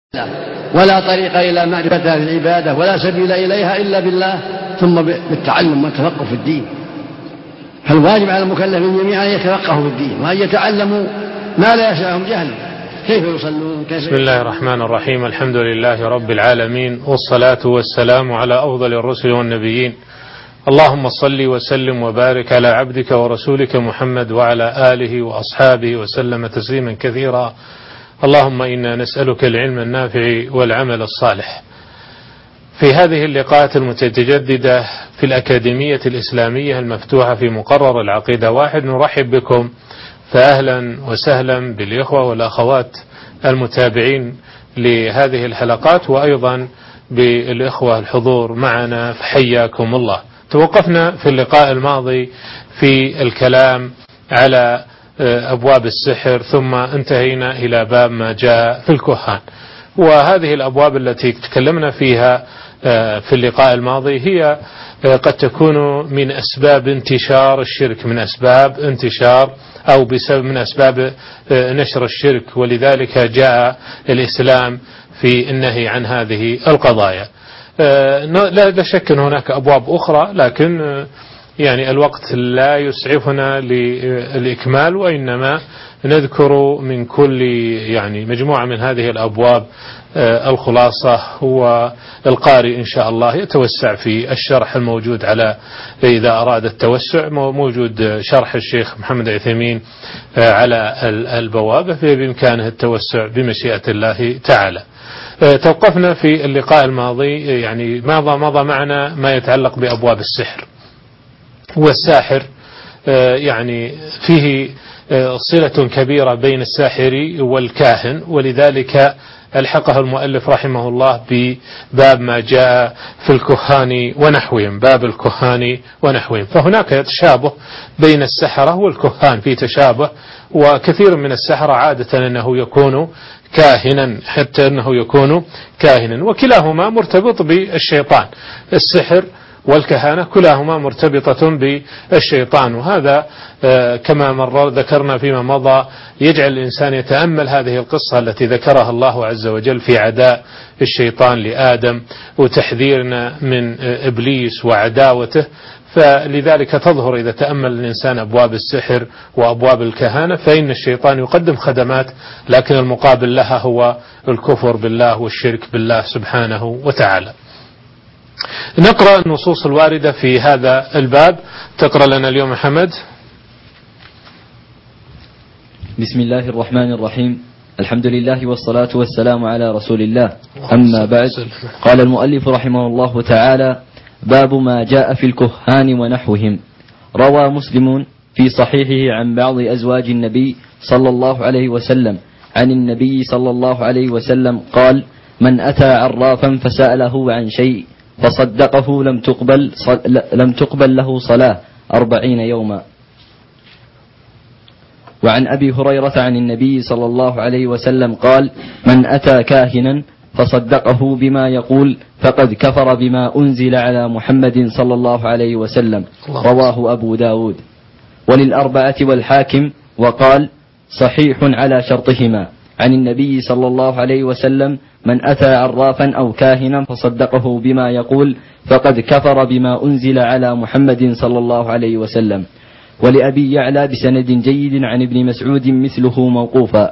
ولا طريق إلى معرفة العبادة ولا سبيل إليها إلا بالله ثم بالتعلم والتفقه في الدين. فالواجب على المكلفين جميعا أن يتفقهوا في الدين وأن يتعلموا ما لا يسعهم جهله، كيف يصلون بسم الله الرحمن الرحيم. الحمد لله رب العالمين، والصلاة والسلام على أفضل الرسل والنبيين. اللهم صل وسلم وبارك على عبدك ورسولك محمد وعلى آله وأصحابه وسلم تسليما كثيرا. اللهم إنا نسألك العلم النافع والعمل الصالح. في هذه اللقاءات المتجددة في الأكاديمية الإسلامية المفتوحة في مقرر العقيدة 1 نرحب بكم، فأهلا وسهلا بالإخوة والأخوات المتابعين لهذه الحلقات، وأيضا بالإخوة الحضور معنا، فحياكم الله. توقفنا في اللقاء الماضي في الكلام على أبواب السحر، ثم انتهينا إلى باب ما جاء في الكهان. وهذه الأبواب التي تكلمنا فيها في اللقاء الماضي هي قد تكون من أسباب انتشار الشرك، من أسباب انتشار أو بسبب من أسباب نشر الشرك، ولذلك جاء الإسلام في النهي عن هذه القضايا. لا شك أن هناك أبواب أخرى، لكن يعني الوقت لا يسعفنا للإكمال، وإنما نذكر من كل يعني مجموعة من هذه الأبواب الخلاصة. والقارئ إن شاء الله يتوسع في الشرح الموجود على، إذا أراد التوسع، موجود شرح الشيخ محمد عثيمين على البوابة، بإمكانه التوسع بمشيئة الله تعالى. توقفنا في اللقاء الماضي، يعني مضى معنا ما يتعلق بأبواب السحر. والساحر يعني فيه صلة كبيرة بين الساحر والكاهن، ولذلك ألحقه المؤلف رحمه الله بباب ما جاء في الكهان ونحوهم، باب الكهان ونحوهم. فهناك تشابه بين السحرة والكهان، في تشابه، وكثير من السحرة عادة أنه يكون كاهنا، حتى أنه يكون كاهنا، وكلاهما مرتبط بالشيطان. السحر والكهانة كلاهما مرتبطة بالشيطان، وهذا كما ذكرنا فيما مضى يجعل الإنسان يتأمل هذه القصة التي ذكرها الله عز وجل في عداء الشيطان لآدم وتحذيرنا من إبليس وعداوته. فلذلك تظهر إذا تأمل الإنسان أبواب السحر وأبواب الكهانة، فإن الشيطان يقدم خدمات، لكن المقابل لها هو الكفر بالله والشرك بالله سبحانه وتعالى. نقرأ النصوص الواردة في هذا الباب. تقرأ لنا اليوم محمد. بسم الله الرحمن الرحيم. الحمد لله والصلاة والسلام على رسول الله. أما بعد، قال المؤلف رحمه الله تعالى: باب ما جاء في الكهان ونحوهم. روى مسلم في صحيحه عن بعض أزواج النبي صلى الله عليه وسلم عن النبي صلى الله عليه وسلم قال: من أتى عرافا فسأله عن شيء فصدقه لم تقبل له صلاة 40 يوما. وعن أبي هريرة عن النبي صلى الله عليه وسلم قال: من أتى كاهنا فصدقه بما يقول فقد كفر بما أنزل على محمد صلى الله عليه وسلم. رواه أبو داود وللأربعة والحاكم، وقال: صحيح على شرطهما. عن النبي صلى الله عليه وسلم: من أتى عرافا أو كاهنا فصدقه بما يقول فقد كفر بما أنزل على محمد صلى الله عليه وسلم. ولأبي يعلى بسند جيد عن ابن مسعود مثله موقوفا.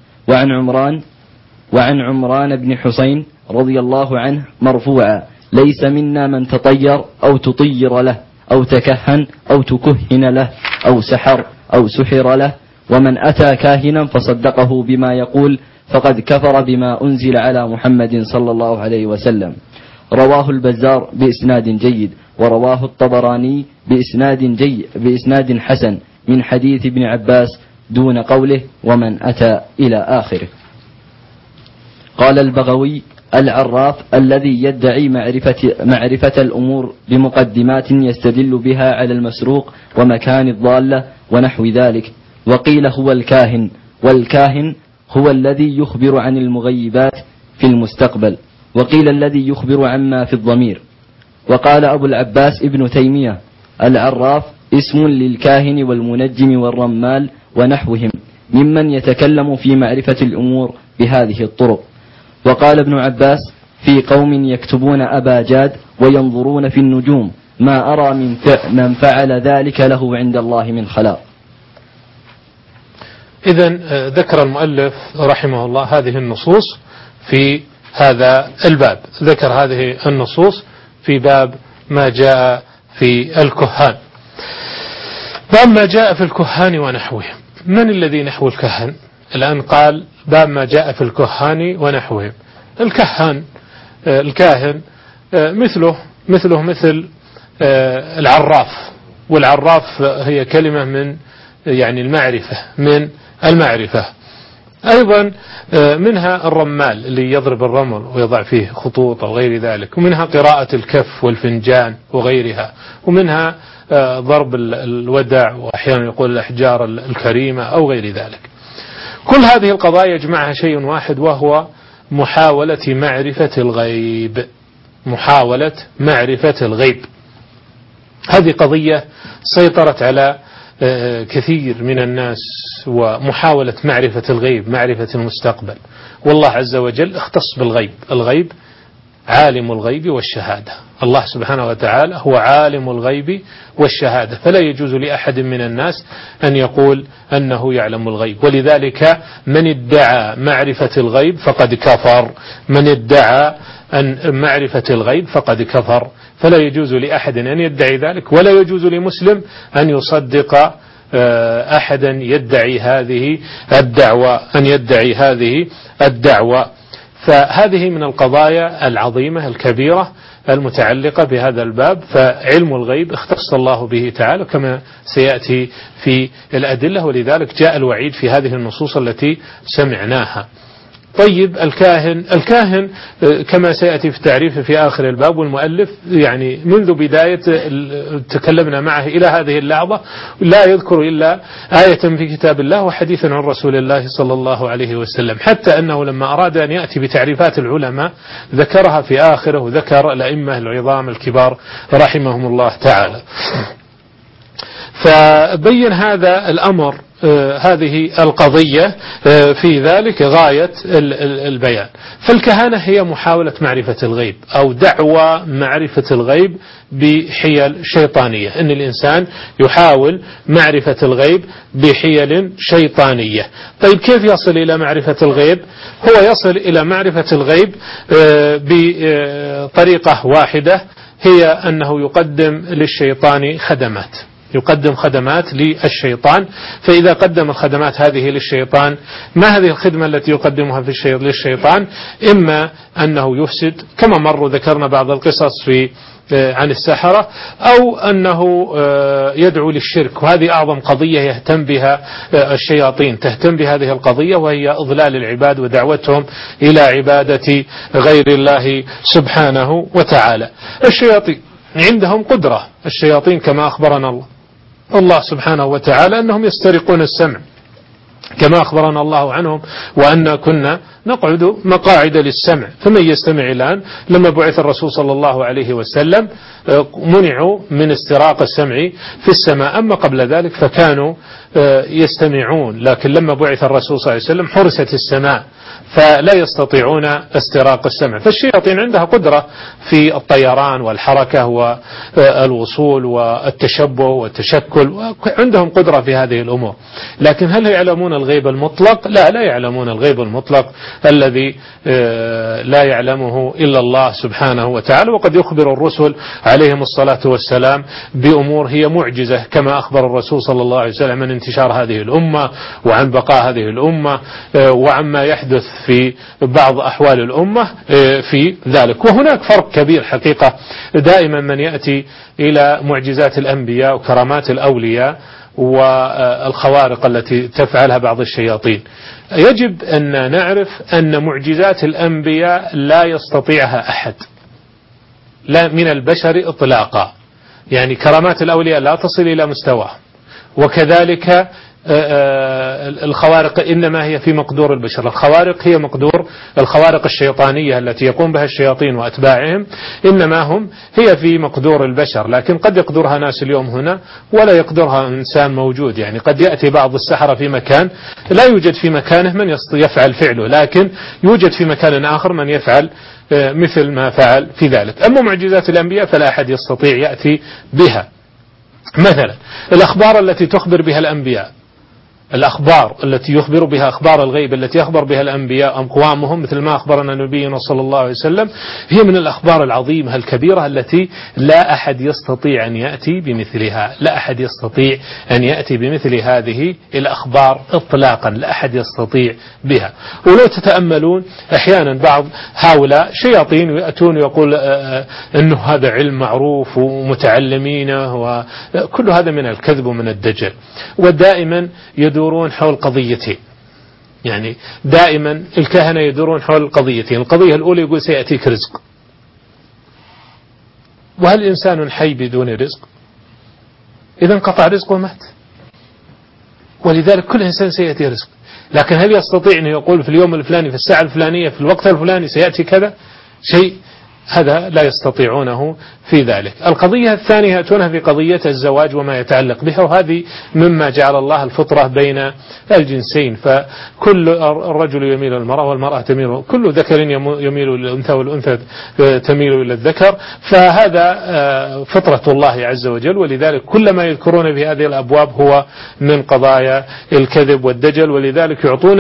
وعن عمران بن حسين رضي الله عنه مرفوعا: ليس منا من تطير أو تطير له أو تكهن أو تكهن له أو سحر أو سحر له، ومن أتى كاهنا فصدقه بما يقول فقد كفر بما أنزل على محمد صلى الله عليه وسلم. رواه البزار بإسناد جيد، ورواه الطبراني بإسناد حسن من حديث ابن عباس دون قوله ومن أتى إلى آخره. قال البغوي: العراف الذي يدعي معرفة الأمور بمقدمات يستدل بها على المسروق ومكان الضالة ونحو ذلك. وقيل هو الكاهن، والكاهن هو الذي يخبر عن المغيبات في المستقبل، وقيل الذي يخبر عما في الضمير. وقال أبو العباس ابن تيمية: العراف اسم للكاهن والمنجم والرمال ونحوهم ممن يتكلم في معرفة الأمور بهذه الطرق. وقال ابن عباس في قوم يكتبون أبا جاد وينظرون في النجوم ما أرى من فعل ذلك له عند الله من خلاق. إذن ذكر المؤلف رحمه الله هذه النصوص في هذا الباب، ذكر هذه النصوص في باب ما جاء في الكهان. باب ما جاء في الكهان ونحوهم. من الذي نحو الكهن؟ الآن قال باب ما جاء في الكهان ونحوهم. الكاهن مثل العراف، والعراف هي كلمة من يعني المعرفة. أيضا منها الرمال اللي يضرب الرمل ويضع فيه خطوط أو غير ذلك، ومنها قراءة الكف والفنجان وغيرها، ومنها ضرب الودع، وأحيانا يقول الأحجار الكريمة أو غير ذلك. كل هذه القضايا يجمعها شيء واحد، وهو محاولة معرفة الغيب. هذه قضية سيطرت على كثير من الناس، ومحاولة معرفة الغيب، معرفة المستقبل. والله عز وجل اختص بالغيب. الغيب عالم الغيب والشهادة، الله سبحانه وتعالى هو عالم الغيب والشهادة، فلا يجوز لأحد من الناس أن يقول أنه يعلم الغيب. ولذلك من ادعى معرفة الغيب فقد كفر، من ادعى أن معرفة الغيب فقد كفر، فلا يجوز لأحد أن يدعي ذلك، ولا يجوز لمسلم أن يصدق أحدا يدعي هذه الدعوة. فهذه من القضايا العظيمة الكبيرة المتعلقة بهذا الباب. فعلم الغيب اختص الله به تعالى كما سيأتي في الأدلة، ولذلك جاء الوعيد في هذه النصوص التي سمعناها. طيب الكاهن كما سيأتي في التعريف في آخر الباب، والمؤلف يعني منذ بداية تكلمنا معه إلى هذه اللحظة لا يذكر إلا آية في كتاب الله وحديثا عن رسول الله صلى الله عليه وسلم، حتى أنه لما أراد أن يأتي بتعريفات العلماء ذكرها في آخره، وذكر الأئمة العظام الكبار رحمهم الله تعالى. فبين هذا الأمر، هذه القضية في ذلك غاية البيان. فالكهانة هي محاولة معرفة الغيب أو دعوى معرفة الغيب بحيل شيطانية، أن الإنسان يحاول معرفة الغيب بحيل شيطانية. طيب كيف يصل إلى معرفة الغيب؟ هو يصل إلى معرفة الغيب بطريقة واحدة، هي أنه يقدم للشيطان خدمات، يقدم خدمات للشيطان. فإذا قدم الخدمات هذه للشيطان، ما هذه الخدمة التي يقدمها للشيطان؟ إما أنه يفسد كما مر ذكرنا بعض القصص عن السحرة، أو أنه يدعو للشرك، وهذه أعظم قضية يهتم بها الشياطين، تهتم بهذه القضية، وهي إضلال العباد ودعوتهم إلى عبادة غير الله سبحانه وتعالى. الشياطين عندهم قدرة، الشياطين كما أخبرنا الله سبحانه وتعالى أنهم يسترقون السمع، كما أخبرنا الله عنهم وأن كنا نقعد مقاعد للسمع. فمن يستمع الآن، لما بعث الرسول صلى الله عليه وسلم منعوا من استراق السمع في السماء، أما قبل ذلك فكانوا يستمعون، لكن لما بعث الرسول صلى الله عليه وسلم حرست السماء فلا يستطيعون استراق السمع. فالشياطين عندها قدرة في الطيران والحركة والوصول والتشبه والتشكل، عندهم قدرة في هذه الأمور. لكن هل يعلمون الغيب المطلق؟ لا يعلمون الغيب المطلق الذي لا يعلمه إلا الله سبحانه وتعالى. وقد يخبر الرسل عليهم الصلاة والسلام بأمور هي معجزة، كما أخبر الرسول صلى الله عليه وسلم عن انتشار هذه الأمة وعن بقاء هذه الأمة وعما يحدث في بعض أحوال الأمة في ذلك. وهناك فرق كبير حقيقة، دائما من يأتي إلى معجزات الأنبياء وكرامات الأولياء والخوارق التي تفعلها بعض الشياطين، يجب أن نعرف أن معجزات الأنبياء لا يستطيعها أحد، لا من البشر إطلاقا. يعني كرامات الأولياء لا تصل إلى مستواه، وكذلك الخوارق إنما هي في مقدور البشر. الخوارق هي مقدور الخوارق الشيطانية التي يقوم بها الشياطين وأتباعهم، إنما هي في مقدور البشر، لكن قد يقدرها ناس اليوم هنا ولا يقدرها إنسان موجود. يعني قد يأتي بعض السحرة في مكان لا يوجد في مكانه من يفعل فعله، لكن يوجد في مكان آخر من يفعل مثل ما فعل في ذلك. أما معجزات الأنبياء فلا أحد يستطيع يأتي بها. مثلا الأخبار التي تخبر بها الأنبياء، الأخبار التي يخبر بها أخبار الغيب التي يخبر بها الأنبياء أقوامهم، مثل ما أخبرنا نبينا صلى الله عليه وسلم، هي من الأخبار العظيمة الكبيرة التي لا أحد يستطيع أن يأتي بمثلها. لا أحد يستطيع أن يأتي بمثل هذه الأخبار إطلاقا، لا أحد يستطيع بها. ولو تتأملون أحيانا بعض هؤلاء شياطين يأتون ويقول أنه هذا علم معروف ومتعلمينه، وكل هذا من الكذب ومن الدجل. ودائما يدورون حول قضيتين، يعني دائما الكهنة يدورون حول قضيتين. القضية الأولى يقول سيأتيك رزق، وهل الإنسان حي بدون رزق؟ إذا انقطع رزقه مات، ولذلك كل إنسان سيأتي رزق، لكن هل يستطيع أن يقول في اليوم الفلاني في الساعة الفلانية في الوقت الفلاني سيأتي كذا شيء؟ هذا لا يستطيعونه في ذلك. القضية الثانية يأتونها في قضية الزواج وما يتعلق بها، وهذه مما جعل الله الفطرة بين الجنسين، فكل الرجل يميل المرأة والمرأة تميل، كل ذكر يميل للأنثى والأنثى تميل إلى الذكر، فهذا فطرة الله عز وجل. ولذلك كل ما يذكرون في هذه الأبواب هو من قضايا الكذب والدجل، ولذلك يعطون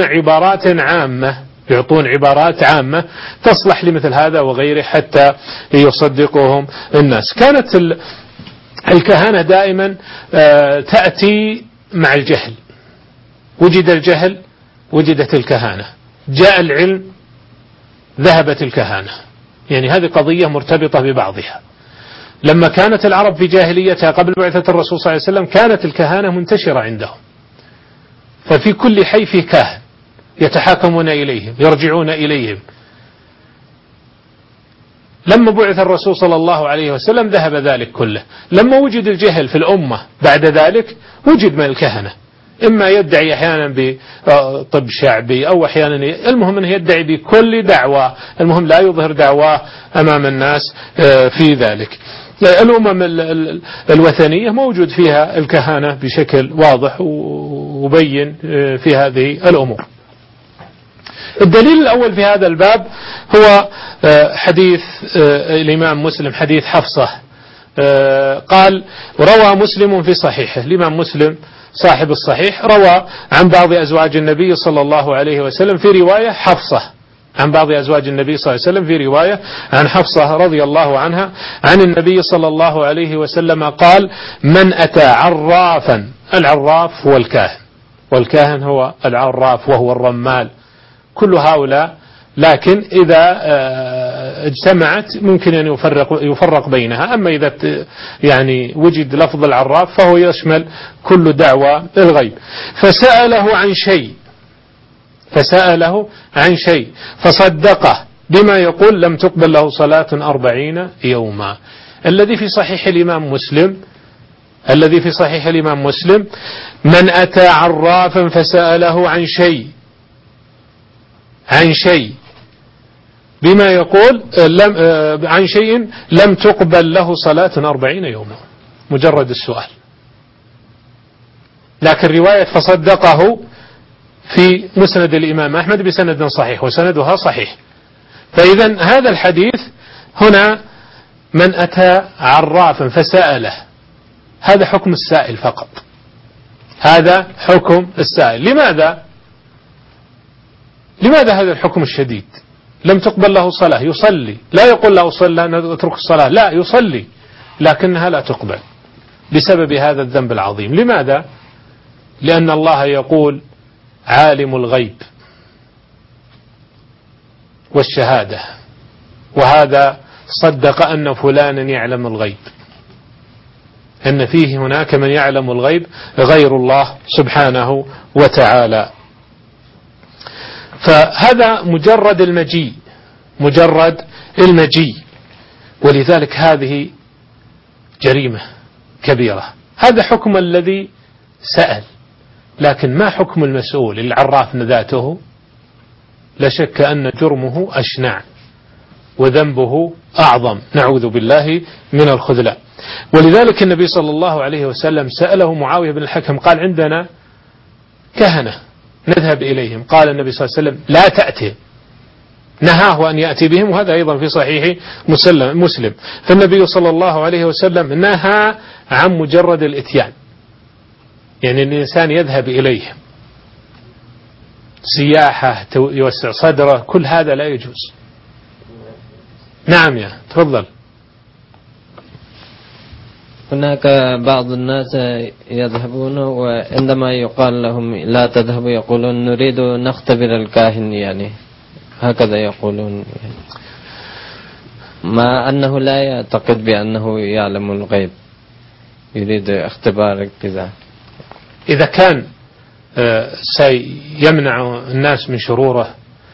عبارات عامة تصلح لمثل هذا وغيره حتى يصدقهم الناس. كانت الكهانة دائما تأتي مع الجهل، وجد الجهل وجدت الكهانة، جاء العلم ذهبت الكهانة. يعني هذه قضية مرتبطة ببعضها. لما كانت العرب في جاهليتها قبل بعثة الرسول صلى الله عليه وسلم كانت الكهانة منتشرة عندهم، ففي كل حي فيه كاهن يتحاكمون إليهم يرجعون إليهم. لما بعث الرسول صلى الله عليه وسلم ذهب ذلك كله. لما وجد الجهل في الأمة بعد ذلك وجد من الكهنة، إما يدعي أحيانا بطب شعبي أو أحيانا المهم أنه يدعي بكل دعوة، المهم لا يظهر دعواه أمام الناس في ذلك. الأمم الوثنية موجود فيها الكهنة بشكل واضح وبين في هذه الأمور. الدليل الأول في هذا الباب هو حديث الإمام مسلم، حديث حفصة. قال روى مسلم في صحيحه، الإمام مسلم صاحب الصحيح روى عن بعض أزواج النبي صلى الله عليه وسلم في رواية حفصة، عن بعض أزواج النبي صلى الله عليه وسلم في رواية عن حفصة رضي الله عنها عن النبي صلى الله عليه وسلم قال: من أتى عرافا، العراف هو الكاهن، والكاهن هو العراف وهو الرمال، كل هؤلاء، لكن إذا اجتمعت ممكن أن يفرق بينها. أما إذا يعني وجد لفظ العراف فهو يشمل كل دعوة الغيب. فسأله عن شيء فصدقه بما يقول لم تقبل له صلاة 40 يوما. الذي في صحيح الإمام مسلم من أتى عرافا فسأله عن شيء بما يقول عن شيء لم تقبل له صلاة 40 يوما، مجرد السؤال. لكن رواية فصدقه في مسند الإمام أحمد بسند صحيح وسندها صحيح. فإذا هذا الحديث هنا من أتى عرافا فسأله، هذا حكم السائل فقط، هذا حكم السائل. لماذا هذا الحكم الشديد؟ لم تقبل له صلاة، يصلي، لا يقول له صلى نترك الصلاة، لا، يصلي لكنها لا تقبل بسبب هذا الذنب العظيم. لماذا؟ لأن الله يقول عالم الغيب والشهادة، وهذا صدق أن فلانا يعلم الغيب، أن فيه هناك من يعلم الغيب غير الله سبحانه وتعالى. فهذا مجرد المجيء، ولذلك هذه جريمة كبيرة. هذا حكم الذي سأل، لكن ما حكم المسؤول اللي عرافنا ذاته؟ لا شك أن جرمه أشنع وذنبه أعظم، نعوذ بالله من الخذلان. ولذلك النبي صلى الله عليه وسلم سأله معاوية بن الحكم قال عندنا كهنة نذهب إليهم، قال النبي صلى الله عليه وسلم لا تأتي، نهاه أن يأتي بهم، وهذا أيضا في صحيح مسلم. فالنبي صلى الله عليه وسلم نهى عن مجرد الإتيان، يعني الإنسان يذهب إليهم سياحة يوسع صدره، كل هذا لا يجوز. نعم يا تفضل. هناك بعض الناس يذهبون وعندما يقال لهم لا تذهبوا يقولون نريد نختبر الكاهن، يعني هكذا يقولون، مع أنه لا يعتقد بأنه يعلم الغيب، يريد اختبار كذا. إذا كان سيمنع الناس من شروره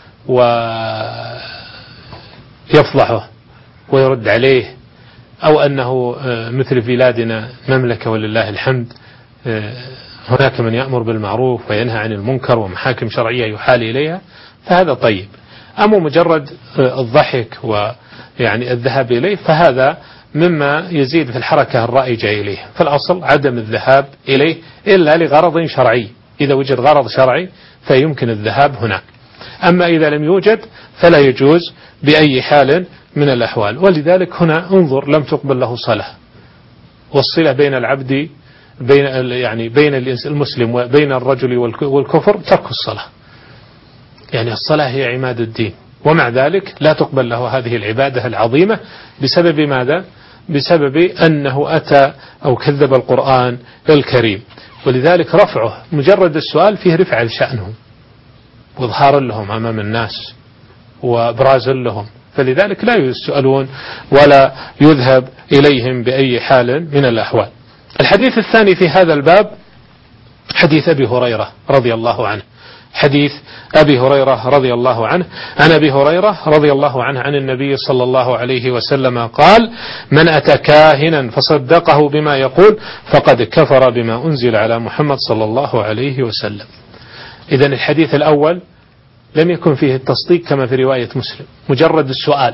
ويفضحه ويرد عليه، أو أنه مثل في بلادنا مملكة ولله الحمد هناك من يأمر بالمعروف وينهى عن المنكر ومحاكم شرعية يحال إليها، فهذا طيب. أما مجرد الضحك ويعني الذهاب إليه فهذا مما يزيد في الحركة الرائجة إليه. فالأصل عدم الذهاب إليه إلا لغرض شرعي، إذا وجد غرض شرعي فيمكن الذهاب هناك، أما إذا لم يوجد فلا يجوز بأي حال من الأحوال. ولذلك هنا انظر لم تقبل له صلاة، والصلة بين العبد بين المسلم وبين الرجل والكفر ترك الصلاة، يعني الصلاة هي عماد الدين، ومع ذلك لا تقبل له هذه العبادة العظيمة بسبب ماذا؟ بسبب أنه أتى أو كذب القرآن الكريم. ولذلك رفعه مجرد السؤال فيه رفع لشأنهم وإظهار لهم أمام الناس وإبراز لهم، فلذلك لا يسألون ولا يذهب إليهم بأي حال من الأحوال. الحديث الثاني في هذا الباب حديث أبي هريرة رضي الله عنه، حديث أبي هريرة رضي الله عنه. عن أبي هريرة رضي الله عنه عن النبي صلى الله عليه وسلم قال: من أتى كاهنا فصدقه بما يقول فقد كفر بما أنزل على محمد صلى الله عليه وسلم. إذن الحديث الأول لم يكن فيه التصديق كما في رواية مسلم، مجرد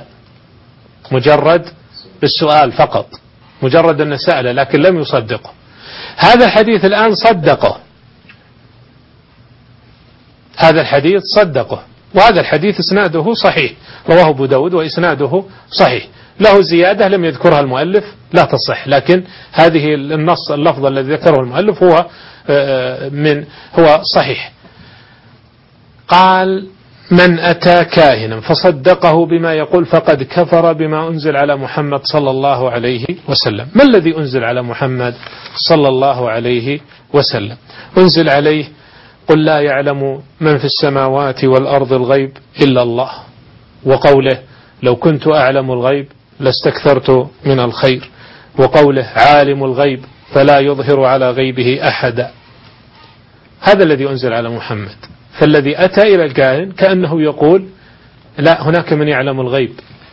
السؤال فقط، مجرد أن سأله لكن لم يصدقه. هذا الحديث الآن صدقه، هذا الحديث صدقه، وهذا الحديث إسناده صحيح، رواه أبو داود وإسناده صحيح، له زيادة لم يذكرها المؤلف لا تصح، لكن هذه النص اللفظ الذي ذكره المؤلف هو صحيح. قال: من أتى كاهنا فصدقه بما يقول فقد كفر بما أنزل على محمد صلى الله عليه وسلم. ما الذي أنزل على محمد صلى الله عليه وسلم؟ أنزل عليه: قل لا يعلم من في السماوات والأرض الغيب إلا الله، وقوله: لو كنت أعلم الغيب لاستكثرت من الخير، وقوله: عالم الغيب فلا يظهر على غيبه أحدا. هذا الذي أنزل على محمد. فالذي أتى إلى الكاهن كأنه يقول: لا، هناك من يعلم الغيب،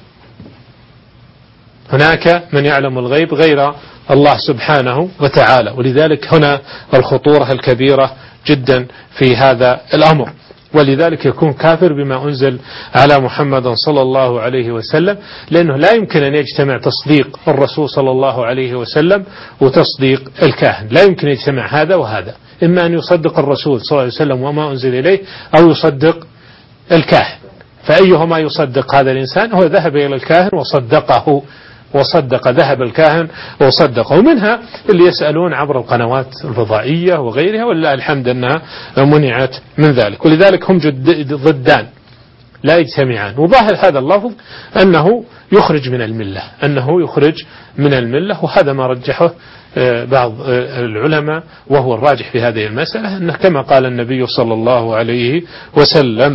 هناك من يعلم الغيب غير الله سبحانه وتعالى. ولذلك هنا الخطورة الكبيرة جدا في هذا الأمر، ولذلك يكون كافر بما أنزل على محمد صلى الله عليه وسلم، لأنه لا يمكن أن يجتمع تصديق الرسول صلى الله عليه وسلم وتصديق الكاهن، لا يمكن يجتمع هذا وهذا، إما أن يصدق الرسول صلى الله عليه وسلم وما أنزل إليه أو يصدق الكاهن. فأيهما يصدق هذا الإنسان؟ هو ذهب إلى الكاهن وصدق ذهب الكاهن وصدقه. ومنها اللي يسألون عبر القنوات الفضائية وغيرها، ولله الحمد أنها منعت من ذلك. ولذلك هم ضدان لا يجتمعان. وظاهر هذا اللفظ أنه يخرج من الملة، وهذا ما رجحه بعض العلماء، وهو الراجح في هذه المسألة، أنه كما قال النبي صلى الله عليه وسلم.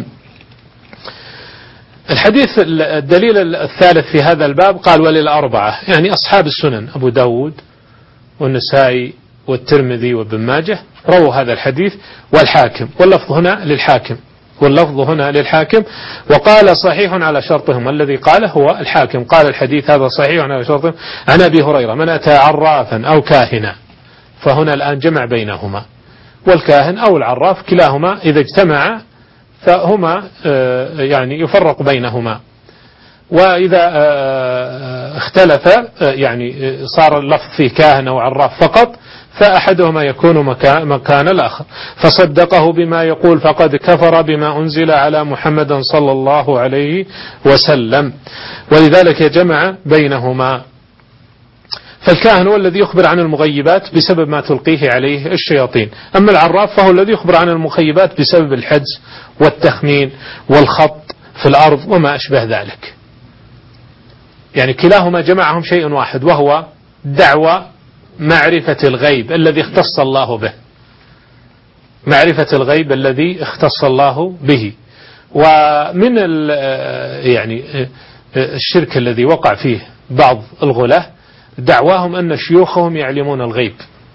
الحديث الدليل الثالث في هذا الباب قال: وللأربعة، يعني أصحاب السنن أبو داود والنسائي والترمذي وابن ماجه رووا هذا الحديث، والحاكم، واللفظ هنا للحاكم، وقال: صحيح على شرطهم. الذي قاله هو الحاكم، قال الحديث هذا صحيح على شرطهم. عن أبي هريرة: من أتى عرافا أو كاهنا، فهنا الآن جمع بينهما، والكاهن أو العراف كلاهما إذا اجتمع فهما يعني يفرق بينهما، وإذا اختلف يعني صار اللفظ فيه كاهن أو عراف فقط فأحدهما يكون مكان الآخر. فصدقه بما يقول فقد كفر بما أنزل على محمد صلى الله عليه وسلم، ولذلك جمع بينهما. فالكاهن هو الذي يخبر عن المغيبات بسبب ما تلقيه عليه الشياطين، أما العراف فهو الذي يخبر عن المخيبات بسبب الحدس والتخمين والخط في الأرض وما أشبه ذلك. يعني كلاهما جمعهم شيء واحد، وهو دعوة معرفة الغيب الذي اختص الله به، معرفة الغيب الذي اختص الله به. ومن يعني الشرك الذي وقع فيه بعض الغلاة دعواهم أن شيوخهم يعلمون الغيب،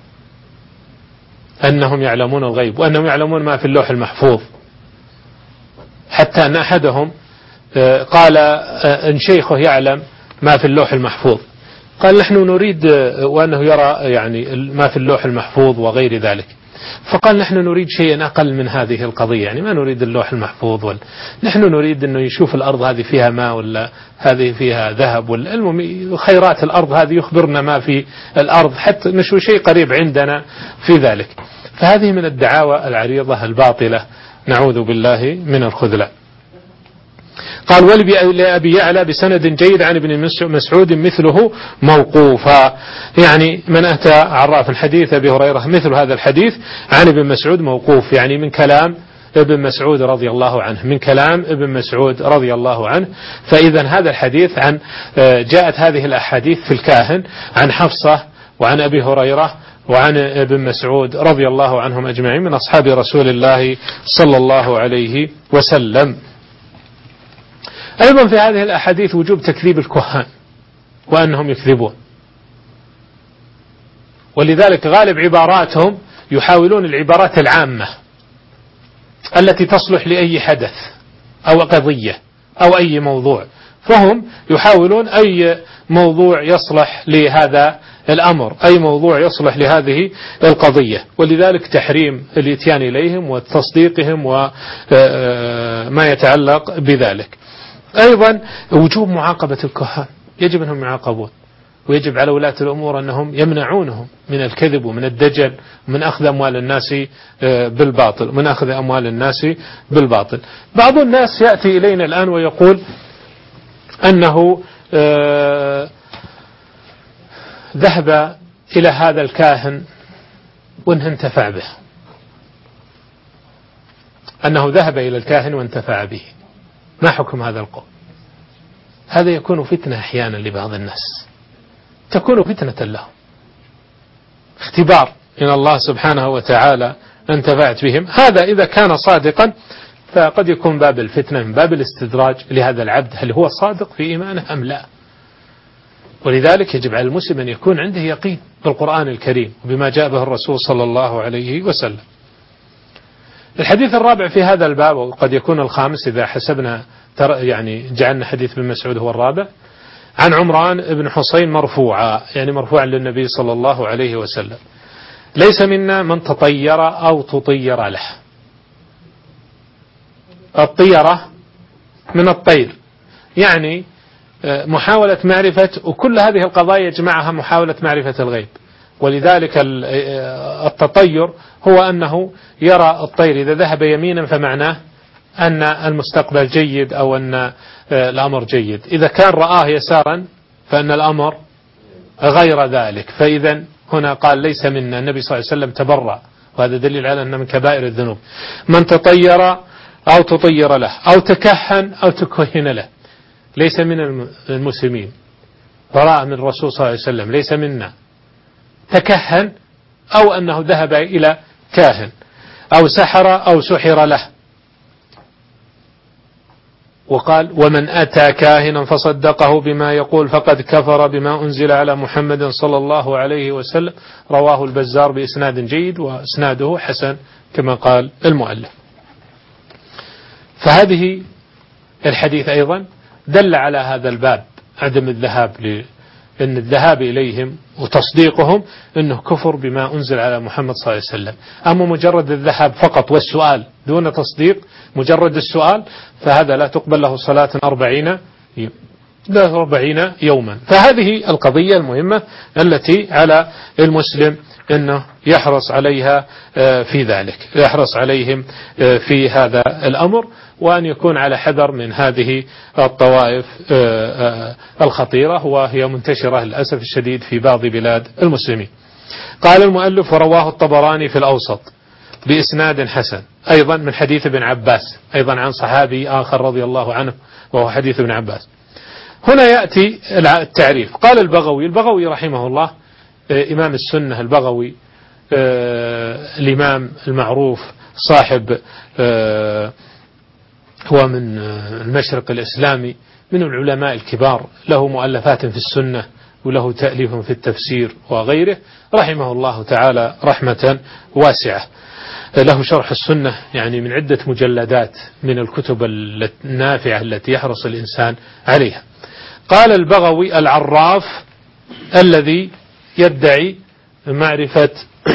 أنهم يعلمون الغيب وأنهم يعلمون ما في اللوح المحفوظ، حتى أن أحدهم قال إن شيخه يعلم ما في اللوح المحفوظ، قال نحن نريد، وأنه يرى يعني ما في اللوح المحفوظ وغير ذلك، فقال نحن نريد شيئا أقل من هذه القضية، يعني ما نريد اللوح المحفوظ، نحن نريد أنه يشوف الأرض هذه فيها ماء ولا هذه فيها ذهب، المهم خيرات الأرض هذه يخبرنا ما في الأرض، حتى نشوف شيء قريب عندنا في ذلك. فهذه من الدعاوى العريضة الباطلة، نعوذ بالله من الخذلان. قال ولأبي يعلى بسند جيد عن ابن مسعود مثله موقوفا، يعني من أتى عرافا حديث أبي هريرة مثل هذا الحديث عن ابن مسعود موقوف، يعني من كلام ابن مسعود رضي الله عنه، من كلام ابن مسعود رضي الله عنه. فإذا هذا الحديث عن جاءت هذه الأحاديث في الكاهن عن حفصة وعن أبي هريرة وعن ابن مسعود رضي الله عنهم أجمعين من أصحاب رسول الله صلى الله عليه وسلم. أيضا في هذه الأحاديث وجوب تكذيب الكهان وأنهم يكذبون، ولذلك غالب عباراتهم يحاولون العبارات العامة التي تصلح لأي حدث أو قضية أو أي موضوع، فهم يحاولون أي موضوع يصلح لهذا الأمر، أي موضوع يصلح لهذه القضية، ولذلك تحريم الاتيان إليهم وتصديقهم وما يتعلق بذلك. أيضا وجوب معاقبة الكهان، يجب أنهم يعاقبون، ويجب على ولاة الأمور أنهم يمنعونهم من الكذب ومن الدجل ومن أخذ أموال الناس بالباطل، من أخذ أموال الناس بالباطل. بعض الناس يأتي إلينا الآن ويقول أنه ذهب إلى هذا الكاهن وانه انتفع به، أنه ذهب إلى الكاهن وانتفع به. ما حكم هذا القول؟ هذا يكون فتنة أحيانا لبعض الناس، تكون فتنة لهم، اختبار من الله سبحانه وتعالى انتفعت بهم. هذا إذا كان صادقا فقد يكون باب الفتنة من باب الاستدراج لهذا العبد، هل هو صادق في إيمانه أم لا؟ ولذلك يجب على المسلم أن يكون عنده يقين بالقرآن الكريم وبما جاء به الرسول صلى الله عليه وسلم. الحديث الرابع في هذا الباب، وقد يكون الخامس إذا حسبنا يعني جعلنا حديث ابن مسعود هو الرابع، عن عمران بن حسين مرفوعا، يعني مرفوعا للنبي صلى الله عليه وسلم: ليس منا من تطير أو تطير له. الطيرة من الطير، يعني محاولة معرفة، وكل هذه القضايا يجمعها محاولة معرفة الغيب. ولذلك التطير هو أنه يرى الطير إذا ذهب يمينا فمعناه أن المستقبل جيد أو أن الأمر جيد، إذا كان رآه يسارا فأن الأمر غير ذلك. فإذا هنا قال ليس منا، النبي صلى الله عليه وسلم تبرأ، وهذا دليل على أنه من كبائر الذنوب. من تطير أو تطير له أو تكهن أو تكهن له ليس من المسلمين، براء من الرسول صلى الله عليه وسلم، ليس منا. تكهن أو أنه ذهب إلى كاهن أو سحر أو سحر له. وقال: ومن أتى كاهنا فصدقه بما يقول فقد كفر بما أنزل على محمد صلى الله عليه وسلم. رواه البزار بإسناد جيد، وإسناده حسن كما قال المؤلف. فهذه الحديث أيضا دل على هذا الباب، عدم الذهاب أن الذهاب إليهم وتصديقهم أنه كفر بما أنزل على محمد صلى الله عليه وسلم. أما مجرد الذهاب فقط والسؤال دون تصديق، مجرد السؤال، فهذا لا تقبل له صلاة 40 يوما. فهذه القضية المهمة التي على المسلم أنه يحرص عليها في ذلك، يحرص عليهم في هذا الأمر، وأن يكون على حذر من هذه الطوائف الخطيرة، وهي منتشرة للأسف الشديد في بعض بلاد المسلمين. قال المؤلف: ورواه الطبراني في الأوسط بإسناد حسن أيضا من حديث ابن عباس، أيضا عن صحابي آخر رضي الله عنه، وهو حديث ابن عباس. هنا يأتي التعريف. قال البغوي رحمه الله، إمام السنة البغوي، الإمام المعروف صاحب، هو من المشرق الإسلامي، من العلماء الكبار، له مؤلفات في السنة وله تأليف في التفسير وغيره، رحمه الله تعالى رحمة واسعة. له شرح السنة يعني من عدة مجلدات من الكتب النافعة التي يحرص الإنسان عليها. قال البغوي: العراف الذي يدعي معرفة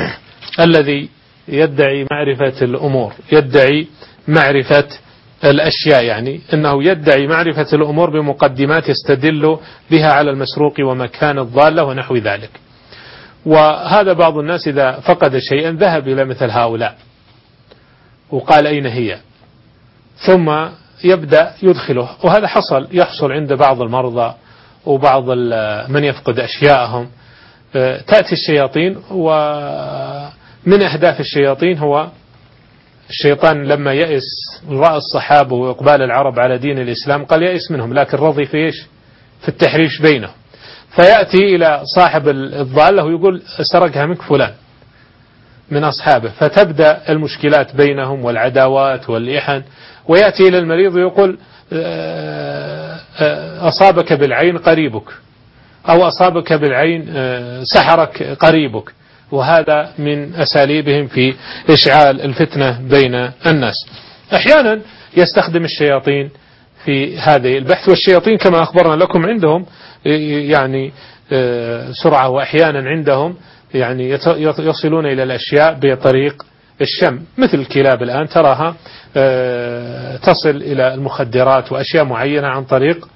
الأمور، يدعي معرفة الأشياء، يعني أنه يدعي معرفة الأمور بمقدمات يستدل بها على المسروق ومكان الضالة ونحو ذلك. وهذا بعض الناس إذا فقد شيئا ذهب إلى مثل هؤلاء وقال أين هي، ثم يبدأ يدخله. وهذا يحصل عند بعض المرضى وبعض من يفقد أشياءهم. تأتي الشياطين، ومن أهداف الشياطين هو الشيطان لما يئس رأى الصحابة وإقبال العرب على دين الإسلام قال يئس منهم، لكن رضي في التحريش بينهم، فيأتي إلى صاحب الضالة ويقول سرقها منك فلان من أصحابه، فتبدأ المشكلات بينهم والعداوات والإحن. ويأتي إلى المريض ويقول أصابك بالعين قريبك، أو أصابك بالعين سحرك قريبك. وهذا من أساليبهم في إشعال الفتنة بين الناس. أحيانا يستخدم الشياطين في هذه البحث، والشياطين كما أخبرنا لكم عندهم يعني سرعة، وأحيانا عندهم يعني يصلون إلى الأشياء بطريق الشم، مثل الكلاب الآن تراها تصل إلى المخدرات وأشياء معينة عن طريق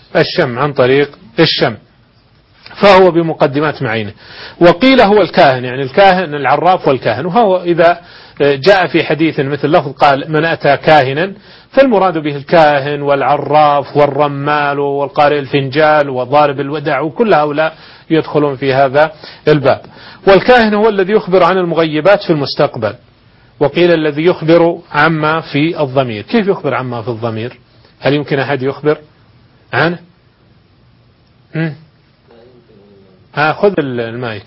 الشم، فهو بمقدمات معينة. وقيل هو الكاهن، يعني الكاهن العراف والكاهن. وهو إذا جاء في حديث مثل لفظ قال من أتى كاهنا، فالمراد به الكاهن والعراف والرمال والقارئ الفنجال وضارب الودع، وكل هؤلاء يدخلون في هذا الباب. والكاهن هو الذي يخبر عن المغيبات في المستقبل. وقيل الذي يخبر عما في الضمير. كيف يخبر عما في الضمير؟ هل يمكن أحد يخبر عنه؟ خذ المايك.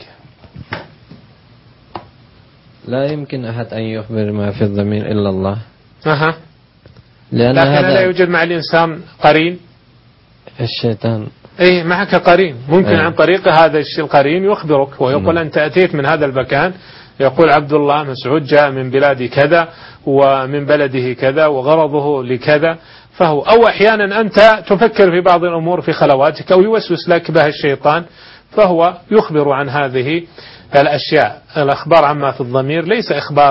لا يمكن أحد أن يخبر ما في الضمير إلا الله. لكن لا يوجد مع الإنسان قرين، الشيطان. معك قرين، ممكن عن طريق هذا القرين يخبرك ويقول أنت أتيت من هذا المكان، يقول عبد الله مسعود جاء من بلاد كذا ومن بلده كذا وغرضه لكذا. فهو أو أحيانا أنت تفكر في بعض الأمور في خلواتك أو يوسوس لك بها الشيطان، فهو يخبر عن هذه الأشياء. الأخبار عما في الضمير ليس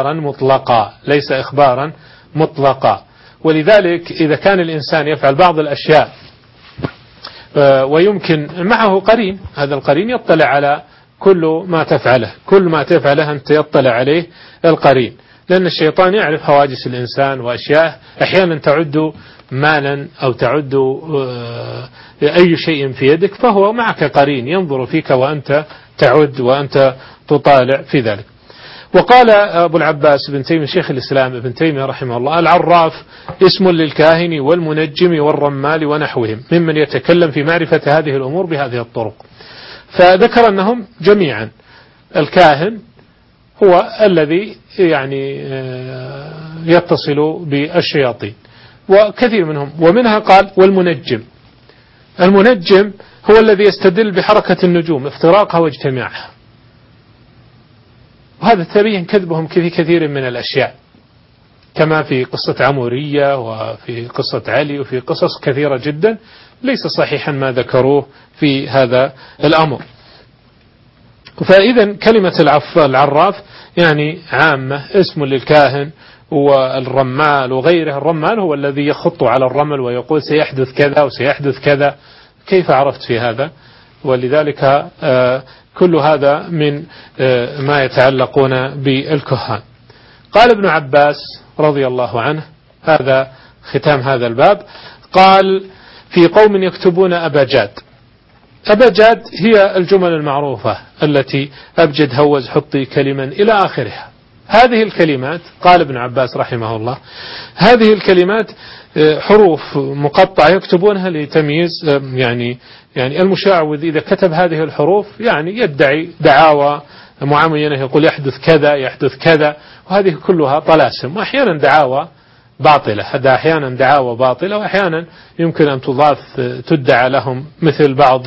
إخبارا مطلقا. ولذلك إذا كان الإنسان يفعل بعض الأشياء ويمكن معه قرين، هذا القرين يطلع على كل ما تفعله أنت يطلع عليه القرين، لأن الشيطان يعرف حواجز الإنسان وأشياء أحيانا تعد مالا أو تعد أي شيء في يدك، فهو معك قرين ينظر فيك وأنت تعد وأنت تطالع في ذلك. وقال أبو العباس بن تيمية شيخ الإسلام ابن تيمية رحمه الله: العراف اسم للكاهن والمنجم والرمال ونحوهم ممن يتكلم في معرفة هذه الأمور بهذه الطرق. فذكر أنهم جميعا الكاهن هو الذي يعني يتصل بالشياطين، وكثير منهم. ومنها قال: والمنجم. المنجم هو الذي يستدل بحركة النجوم افتراقها واجتماعها، وهذا تبين كذبهم في كثير من الأشياء، كما في قصة عمورية وفي قصة علي وفي قصص كثيرة جدا ليس صحيحا ما ذكروه في هذا الأمر. فإذا كلمة العراف يعني عامة، اسم للكاهن والرمال وغيره. الرمال هو الذي يخط على الرمل ويقول سيحدث كذا وسيحدث كذا. كيف عرفت في هذا؟ ولذلك كل هذا من ما يتعلقون بالكهان. قال ابن عباس رضي الله عنه، هذا ختام هذا الباب، قال في قوم يكتبون أبجاد. أبجاد هي الجمل المعروفة التي أبجد هوز حطي كلما إلى آخرها. هذه الكلمات قال ابن عباس رحمه الله هذه الكلمات حروف مقطعة يكتبونها لتمييز يعني المشعوذ إذا كتب هذه الحروف يعني يدعي دعاوى معينة، يقول يحدث كذا يحدث كذا، وهذه كلها طلاسم وأحيانا دعاوى باطلة. هذا أحيانا دعاوى باطلة وأحيانا يمكن أن تدعى لهم، مثل بعض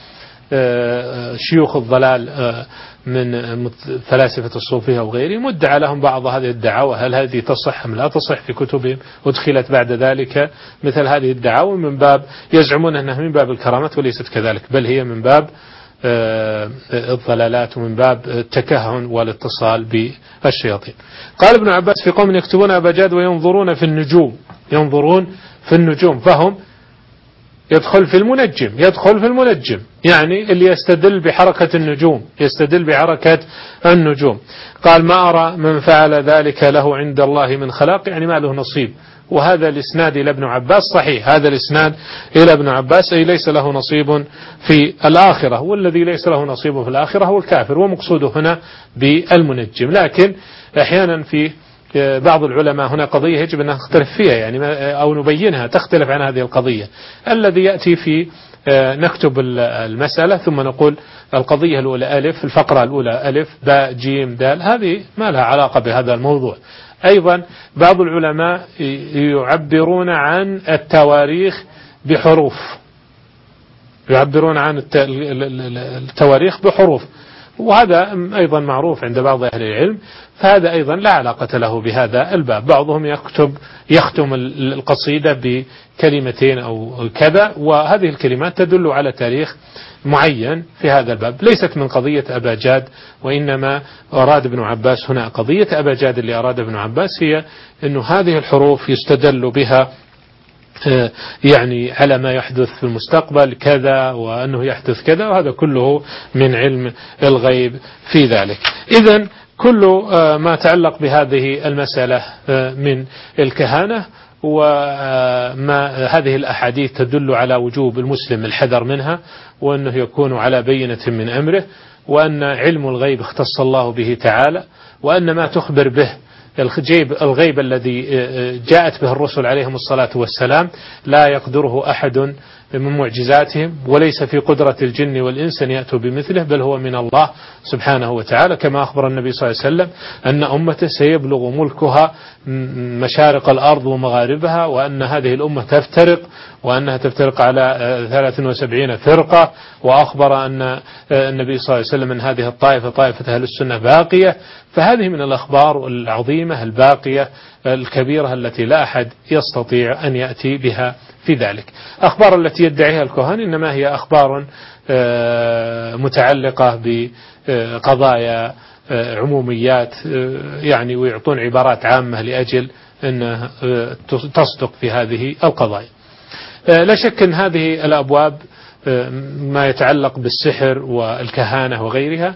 شيوخ الضلال من فلاسفة الصوفية وغيرهم مدعى لهم بعض هذه الدعاوى. هل هذه تصح أم لا تصح؟ في كتبهم أدخلت بعد ذلك مثل هذه الدعاوى من باب يزعمون أنها من باب الكرامات، وليست كذلك، بل هي من باب الضلالات ومن باب التكهن والاتصال بالشياطين. قال ابن عباس في قوم يكتبون أبجاد وينظرون في النجوم. ينظرون في النجوم، فهم يدخل في المنجم يعني اللي يستدل بحركة النجوم، يستدل بحركة النجوم. قال ما أرى من فعل ذلك له عند الله من خلاق، يعني ما له نصيب. وهذا الإسناد إلى ابن عباس صحيح، هذا الإسناد إلى ابن عباس، أي ليس له نصيب في الآخرة، والذي ليس له نصيب في الآخرة هو الكافر، ومقصوده هنا بالمنجم. لكن أحيانا في بعض العلماء هنا قضية يجب أن نختلف فيها يعني أو نبينها تختلف عن هذه القضية. الذي يأتي في نكتب المسألة ثم نقول القضية الأولى ألف، الفقرة الأولى ألف باء جيم دال، هذه ما لها علاقة بهذا الموضوع. أيضا بعض العلماء يعبرون عن التواريخ بحروف، يعبرون عن التواريخ بحروف، وهذا أيضا معروف عند بعض أهل العلم، فهذا أيضا لا علاقة له بهذا الباب. بعضهم يختم القصيدة بكلمتين أو كذا، وهذه الكلمات تدل على تاريخ معين في هذا الباب، ليست من قضية أبجاد. وإنما أراد ابن عباس هنا قضية أبجاد، اللي أراد ابن عباس هي أنه هذه الحروف يستدل بها يعني على ما يحدث في المستقبل كذا، وأنه يحدث كذا، وهذا كله من علم الغيب في ذلك. إذن كل ما تعلق بهذه المسألة من الكهانة وما هذه الأحاديث تدل على وجوب المسلم الحذر منها، وأنه يكون على بينة من أمره، وأن علم الغيب اختص الله به تعالى، وأن ما تخبر به الغيب الذي جاءت به الرسل عليهم الصلاة والسلام لا يقدره أحد من معجزاتهم، وليس في قدرة الجن والإنس أن يأتوا بمثله، بل هو من الله سبحانه وتعالى، كما أخبر النبي صلى الله عليه وسلم أن أمته سيبلغ ملكها مشارق الأرض ومغاربها، وأن هذه الأمة تفترق، وأنها تفترق على 73 فرقة، وأخبر أن النبي صلى الله عليه وسلم أن هذه الطائفة طائفة أهل السنة باقية. فهذه من الأخبار العظيمة الباقية الكبيرة التي لا أحد يستطيع أن يأتي بها في ذلك. أخبار التي يدعيها الكهان إنما هي أخبار متعلقة بقضايا عموميات يعني، ويعطون عبارات عامة لأجل أن تصدق في هذه القضايا. لا شك أن هذه الأبواب ما يتعلق بالسحر والكهانة وغيرها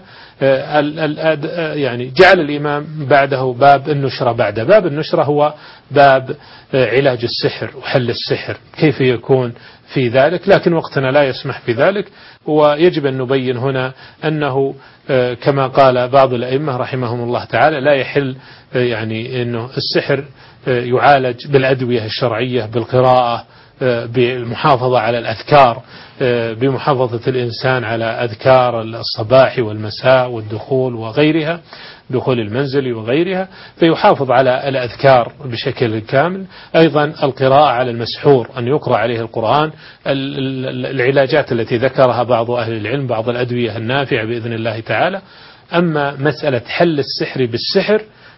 يعني جعل الإمام بعده باب النشرة. بعد باب النشرة هو باب علاج السحر وحل السحر، كيف يكون في ذلك، لكن وقتنا لا يسمح بذلك. ويجب أن نبين هنا أنه كما قال بعض الأئمة رحمهم الله تعالى لا يحل يعني أنه السحر يعالج بالأدوية الشرعية، بالقراءة، بالمحافظة على الأذكار، بمحافظة الإنسان على أذكار الصباح والمساء والدخول وغيرها، دخول المنزل وغيرها، فيحافظ على الأذكار بشكل كامل. أيضا القراءة على المسحور، أن يقرأ عليه القرآن، العلاجات التي ذكرها بعض أهل العلم، بعض الأدوية النافعة بإذن الله تعالى. أما مسألة حل السحر بالسحر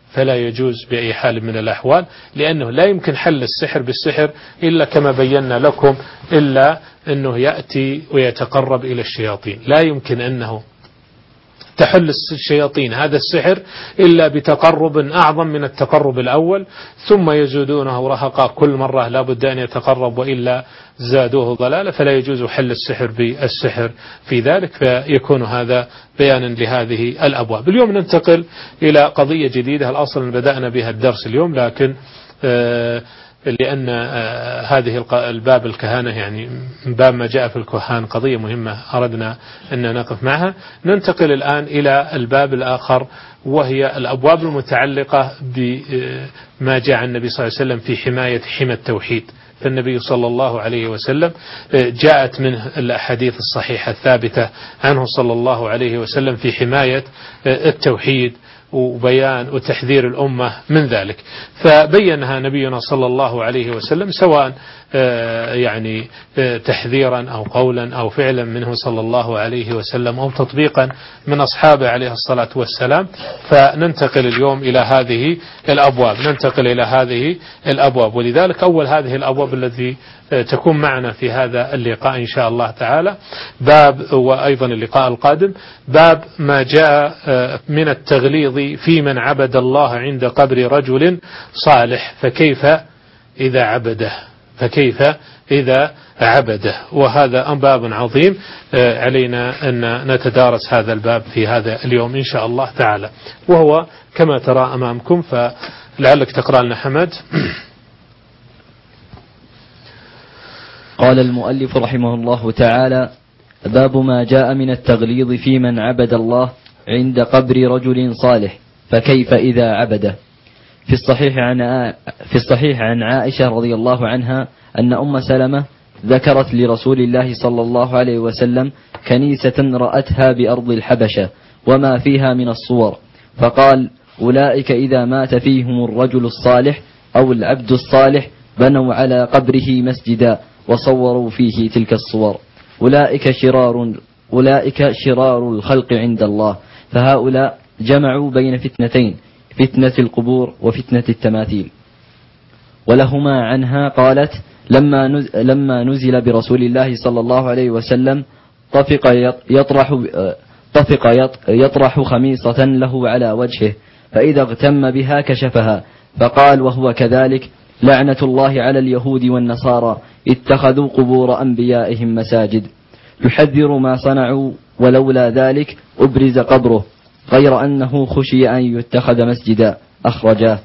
فلا يجوز بأي حال من الأحوال، لأنه لا يمكن حل السحر بالسحر إلا كما بينا لكم، إلا أنه يأتي ويتقرب إلى الشياطين. لا يمكن أنه تحل الشياطين هذا السحر إلا بتقرب أعظم من التقرب الأول، ثم يزودونه رهقا، كل مرة لا بد أن يتقرب وإلا زادوه ضلالة، فلا يجوز حل السحر بالسحر في ذلك. فيكون هذا بيانا لهذه الأبواب. اليوم ننتقل إلى قضية جديدة، الأصل أن بدأنا بها الدرس اليوم، لكن لأن هذه الباب الكهانة يعني من باب ما جاء في الكهان قضية مهمة أردنا أن نقف معها. ننتقل الآن إلى الباب الآخر، وهي الأبواب المتعلقة بما جاء النبي صلى الله عليه وسلم في حماية حمى التوحيد. فالنبي صلى الله عليه وسلم جاءت منه الأحاديث الصحيحة الثابتة عنه صلى الله عليه وسلم في حماية التوحيد وبيان وتحذير الأمة من ذلك، فبينها نبينا صلى الله عليه وسلم، سواء يعني تحذيرا أو قولا أو فعلا منه صلى الله عليه وسلم أو تطبيقا من أصحابه عليه الصلاة والسلام. فننتقل اليوم إلى هذه الأبواب، ولذلك أول هذه الأبواب التي تكون معنا في هذا اللقاء إن شاء الله تعالى باب، وأيضا اللقاء القادم، باب ما جاء من التغليظ في من عبد الله عند قبر رجل صالح فكيف إذا عبده. وهذا باب عظيم علينا أن نتدارس هذا الباب في هذا اليوم إن شاء الله تعالى، وهو كما ترى أمامكم، فلعلك تقرأ لنا حمد. قال المؤلف رحمه الله تعالى: باب ما جاء من التغليظ في من عبد الله عند قبر رجل صالح فكيف إذا عبده. في الصحيح عن عائشة رضي الله عنها أن أم سلمة ذكرت لرسول الله صلى الله عليه وسلم كنيسة رأتها بأرض الحبشة وما فيها من الصور، فقال: أولئك إذا مات فيهم الرجل الصالح أو العبد الصالح بنوا على قبره مسجدا وصوروا فيه تلك الصور، أولئك شرار الخلق عند الله، فهؤلاء جمعوا بين فتنتين، فتنة القبور وفتنة التماثيل. ولهما عنها قالت: لما نزل برسول الله صلى الله عليه وسلم طفق يطرح خميصة له على وجهه، فإذا اغتم بها كشفها، فقال وهو كذلك: لعنة الله على اليهود والنصارى اتخذوا قبور أنبيائهم مساجد، يحذر ما صنعوا، ولولا ذلك أبرز قبره، غير أنه خشي أن يتخذ مسجدا، أخرجاه.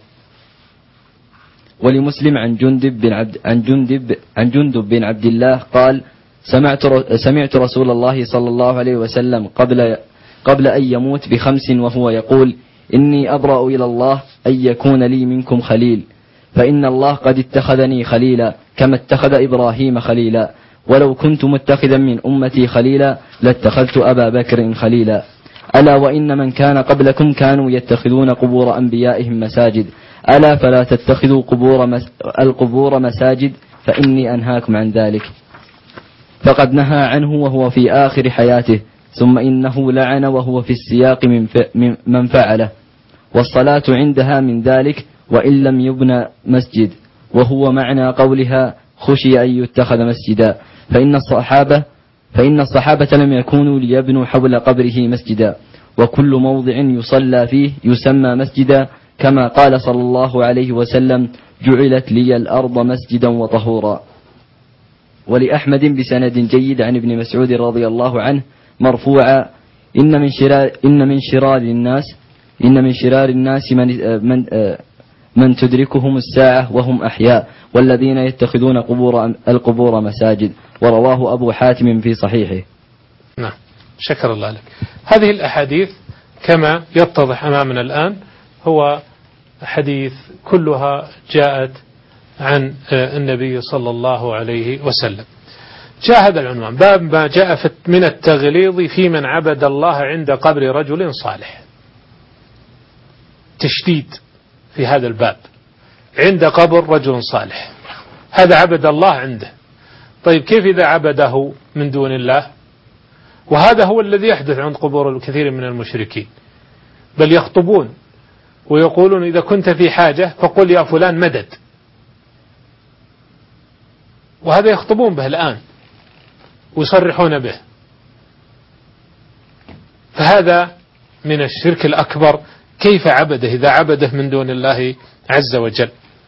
ولمسلم عن جندب بن عبد الله قال: سمعت رسول الله صلى الله عليه وسلم قبل أن يموت ب5 وهو يقول: إني أبرأ إلى الله أن يكون لي منكم خليل، فإن الله قد اتخذني خليلا كما اتخذ إبراهيم خليلا، ولو كنت متخذا من أمتي خليلا لاتخذت أبا بكر خليلا، ألا وإن من كان قبلكم كانوا يتخذون قبور أنبيائهم مساجد، ألا فلا تتخذوا القبور مساجد، فإني أنهاكم عن ذلك. فقد نهى عنه وهو في آخر حياته، ثم إنه لعن وهو في السياق من فعله، والصلاة عندها من ذلك وإن لم يبنى مسجد، وهو معنى قولها خشي أن يتخذ مسجدا، فإن الصحابة لم يكونوا ليبنوا حول قبره مسجدا، وكل موضع يصلى فيه يسمى مسجدا، كما قال صلى الله عليه وسلم: جعلت لي الأرض مسجدا وطهورا. ولأحمد بسند جيد عن ابن مسعود رضي الله عنه مرفوعا: إن من شرار الناس من تدركهم الساعة وهم أحياء، والذين يتخذون القبور مساجد. ورواه أبو حاتم في صحيحه. نعم، شكر الله لك. هذه الأحاديث كما يتضح أمامنا الآن هو حديث كلها جاءت عن النبي صلى الله عليه وسلم. جاء هذا العنوان: باب ما جاء من التغليظ في من عبد الله عند قبر رجل صالح. تشديد في هذا الباب، عند قبر رجل صالح، هذا عبد الله عنده. طيب كيف إذا عبده من دون الله؟ وهذا هو الذي يحدث عند قبور الكثير من المشركين، بل يخطبون ويقولون إذا كنت في حاجة فقل يا فلان مدد، وهذا يخطبون به الآن ويصرحون به. فهذا من الشرك الأكبر. كيف عبده إذا عبده من دون الله عز وجل؟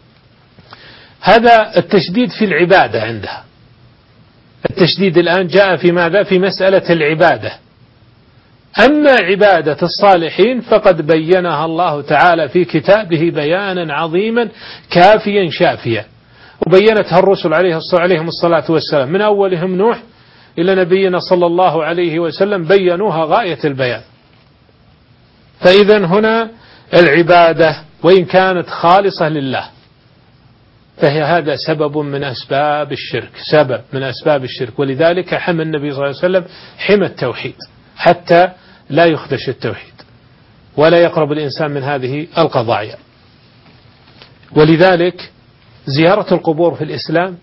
هذا التشديد في العبادة عندها. التشديد الآن جاء في ماذا؟ في مسألة العبادة. أما عبادة الصالحين فقد بينها الله تعالى في كتابه بيانا عظيما كافيا شافيا، وبينتها الرسل عليهم الصلاة والسلام من أولهم نوح إلى نبينا صلى الله عليه وسلم، بينوها غاية البيان. فإذا هنا العبادة وإن كانت خالصة لله فهي هذا سبب من أسباب الشرك، سبب من أسباب الشرك. ولذلك حمى النبي صلى الله عليه وسلم حمى التوحيد حتى لا يخدش التوحيد ولا يقرب الإنسان من هذه القضايا. ولذلك زيارة القبور في الإسلام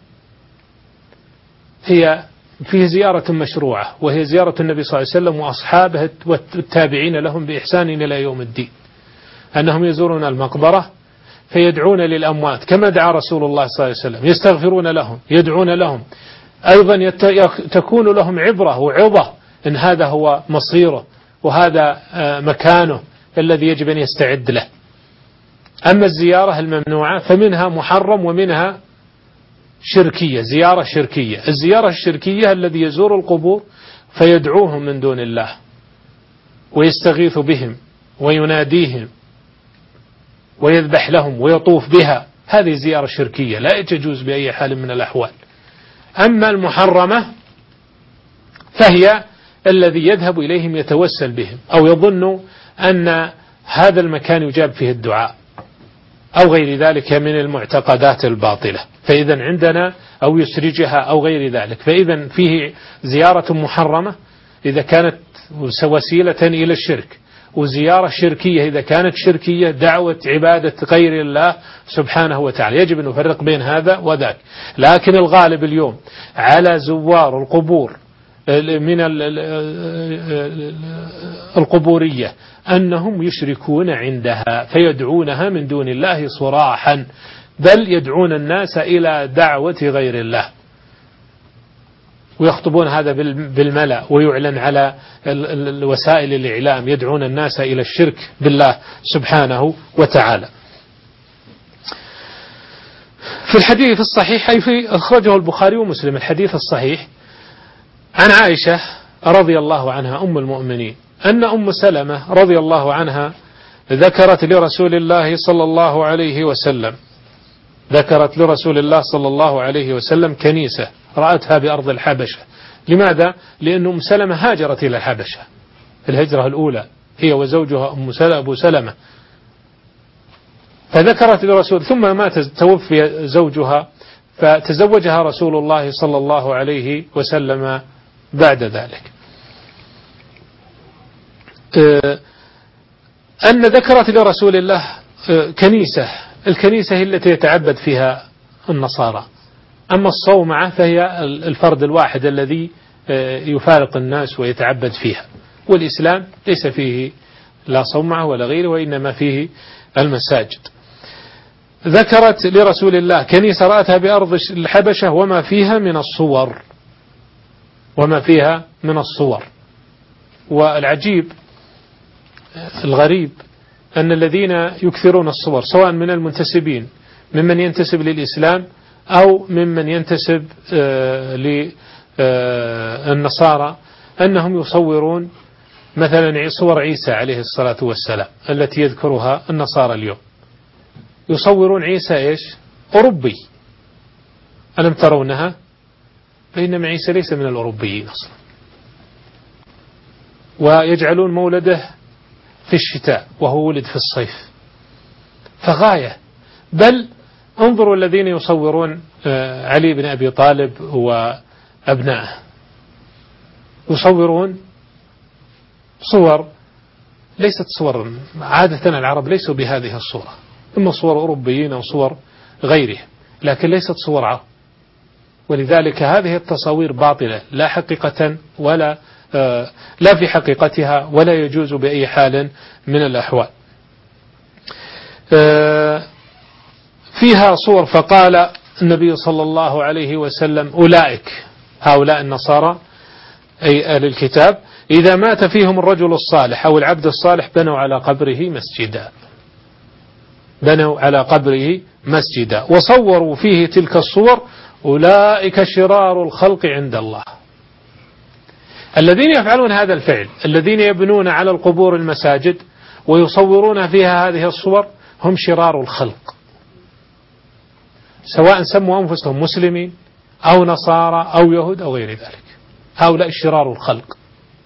هي فيه زيارة مشروعة، وهي زيارة النبي صلى الله عليه وسلم وأصحابه والتابعين لهم بإحسان إلى يوم الدين، أنهم يزورون المقبرة فيدعون للأموات كما دعا رسول الله صلى الله عليه وسلم، يستغفرون لهم، يدعون لهم، أيضا تكون لهم عبرة وعظة إن هذا هو مصيره وهذا مكانه الذي يجب أن يستعد له. أما الزيارة الممنوعة فمنها محرم ومنها شركية، زيارة شركية. الزيارة الشركية الذي يزور القبور فيدعوهم من دون الله ويستغيث بهم ويناديهم ويذبح لهم ويطوف بها، هذه زيارة شركية لا تجوز بأي حال من الأحوال. أما المحرمة فهي الذي يذهب إليهم يتوسل بهم أو يظن أن هذا المكان يجاب فيه الدعاء أو غير ذلك من المعتقدات الباطلة، فإذا عندنا أو يسرجها أو غير ذلك. فإذا فيه زيارة محرمة إذا كانت وسيلة إلى الشرك، وزيارة شركية إذا كانت شركية دعوة عبادة غير الله سبحانه وتعالى. يجب أن نفرق بين هذا وذاك. لكن الغالب اليوم على زوار القبور من القبورية أنهم يشركون عندها فيدعونها من دون الله صراحا، بل يدعون الناس إلى دعوة غير الله، ويخطبون هذا بالملأ ويعلن على وسائل الإعلام، يدعون الناس إلى الشرك بالله سبحانه وتعالى. في الحديث الصحيح أي في أخرجه البخاري ومسلم الحديث الصحيح عن عائشة رضي الله عنها أم المؤمنين أن أم سلمة رضي الله عنها ذكرت لرسول الله صلى الله عليه وسلم كنيسة رأتها بأرض الحبشة. لماذا؟ لأن أم سلمة هاجرت إلى الحبشة في الهجرة الأولى هي وزوجها أبو سلمة، فذكرت لرسول ثم مات توفي زوجها فتزوجها رسول الله صلى الله عليه وسلم بعد ذلك. أن ذكرت لرسول الله كنيسة، الكنيسة هي التي يتعبد فيها النصارى، أما الصومعة فهي الفرد الواحد الذي يفارق الناس ويتعبد فيها، والإسلام ليس فيه لا صومعة ولا غيره وإنما فيه المساجد. ذكرت لرسول الله كنيسة رأتها بأرض الحبشة وما فيها من الصور. والعجيب الغريب أن الذين يكثرون الصور سواء من المنتسبين ممن ينتسب للإسلام أو ممن ينتسب للنصارى أنهم يصورون مثلا صور عيسى عليه الصلاة والسلام التي يذكرها النصارى اليوم، يصورون عيسى إيش؟ أوروبي. ألم ترونها؟ بينما عيسى ليس من الأوروبيين أصلا. ويجعلون مولده في الشتاء وهو ولد في الصيف، فغاية. بل انظروا الذين يصورون علي بن أبي طالب وأبنائه، يصورون صور ليست صور، عادة العرب ليسوا بهذه الصورة، إما صور أوروبيين أو صور غيره، لكن ليست صور عرب. ولذلك هذه التصاوير باطلة لا حقيقة ولا لا في حقيقتها ولا يجوز بأي حال من الأحوال. فيها صور. فقال النبي صلى الله عليه وسلم أولئك هؤلاء النصارى أي أهل الكتاب إذا مات فيهم الرجل الصالح أو العبد الصالح بنوا على قبره مسجدا، بنوا على قبره مسجدا وصوروا فيه تلك الصور أولئك شرار الخلق عند الله. الذين يفعلون هذا الفعل، الذين يبنون على القبور المساجد ويصورون فيها هذه الصور هم شرار الخلق، سواء سموا أنفسهم مسلمين أو نصارى أو يهود أو غير ذلك، هؤلاء شرار الخلق.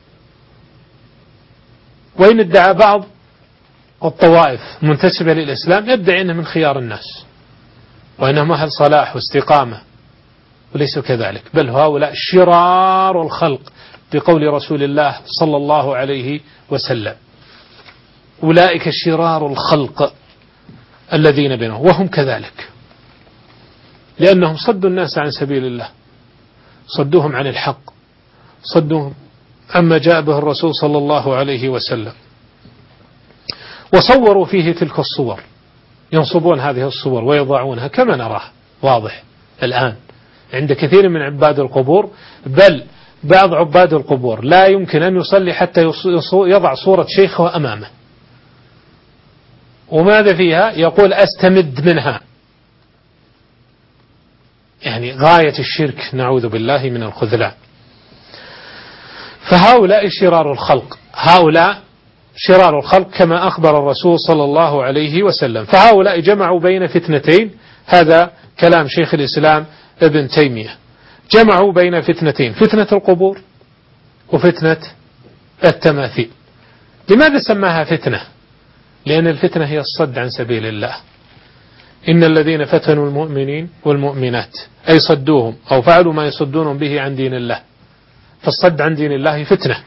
وإن ادعى بعض الطوائف منتسبة للإسلام يدعي أنه من خيار الناس وأنهم أهل صلاح واستقامة، وليسوا كذلك، بل هؤلاء شرار الخلق بقول رسول الله صلى الله عليه وسلم أولئك شرار الخلق الذين بينهم، وهم كذلك لأنهم صدوا الناس عن سبيل الله، صدوهم عن الحق، صدوهم عما جاء به الرسول صلى الله عليه وسلم، وصوروا فيه تلك الصور، ينصبون هذه الصور ويضعونها كما نراه واضح الآن عند كثير من عباد القبور، بل بعض عباد القبور لا يمكن أن يصلي حتى يضع صورة شيخه أمامه. وماذا فيها؟ يقول أستمد منها، يعني غاية الشرك، نعوذ بالله من الخذلان. فهؤلاء شرار الخلق، هؤلاء شرار الخلق كما أخبر الرسول صلى الله عليه وسلم. فهؤلاء جمعوا بين فتنتين، هذا كلام شيخ الإسلام ابن تيمية، جمعوا بين فتنتين، فتنة القبور وفتنة التماثيل. لماذا سماها فتنة؟ لأن الفتنة هي الصد عن سبيل الله. إن الذين فتنوا المؤمنين والمؤمنات أي صدوهم أو فعلوا ما يصدون به عن دين الله، فالصد عن دين الله فتنة.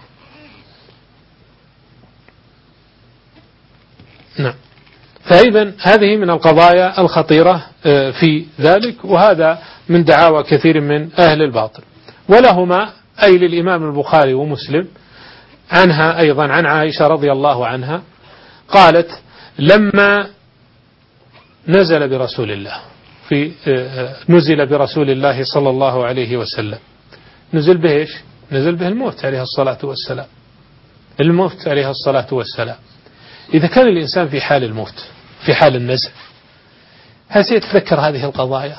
نعم. فإذا هذه من القضايا الخطيرة في ذلك، وهذا من دعاوى كثير من أهل الباطل. ولهما أي للإمام البخاري ومسلم عنها أيضا عن عائشة رضي الله عنها قالت لما نزل برسول الله صلى الله عليه وسلم، نزل به إيش؟ نزل به الموت عليه الصلاة والسلام، الموت عليه الصلاة والسلام. إذا كان الإنسان في حال الموت في حال النزل هل سيتذكر هذه القضايا؟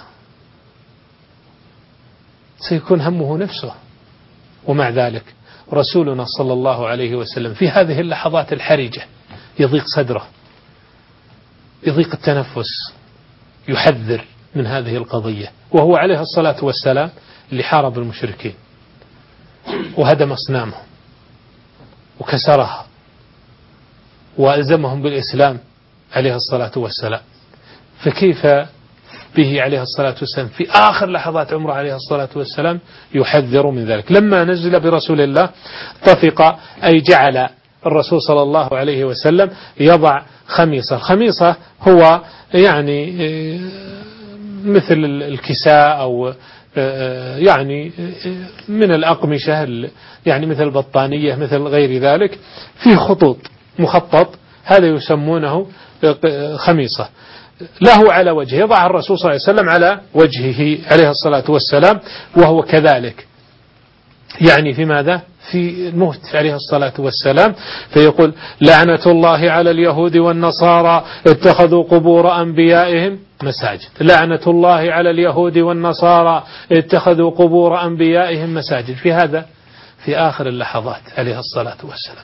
سيكون همه نفسه. ومع ذلك رسولنا صلى الله عليه وسلم في هذه اللحظات الحرجة يضيق صدره، يضيق التنفس، يحذر من هذه القضية، وهو عليه الصلاة والسلام اللي حارب المشركين وهدم أصنامهم وكسرها وألزمهم بالإسلام عليه الصلاة والسلام. فكيف به عليه الصلاة والسلام في آخر لحظات عمره عليه الصلاة والسلام يحذر من ذلك؟ لما نزل برسول الله طفق أي جعل الرسول صلى الله عليه وسلم يضع خميصة. الخميصة هو يعني مثل الكساء أو يعني من الأقمشة، يعني مثل البطانية مثل غير ذلك، فيه خطوط مخطط، هذا يسمونه خميصة له على وجهه، يضع الرسول صلى الله عليه وسلم على وجهه عليه الصلاة والسلام وهو كذلك، يعني في ماذا؟ في الموت عليه الصلاة والسلام. فيقول لعنة الله على اليهود والنصارى اتخذوا قبور أنبيائهم مساجد، لعنة الله على اليهود والنصارى اتخذوا قبور أنبيائهم مساجد. في هذا في آخر اللحظات عليه الصلاة والسلام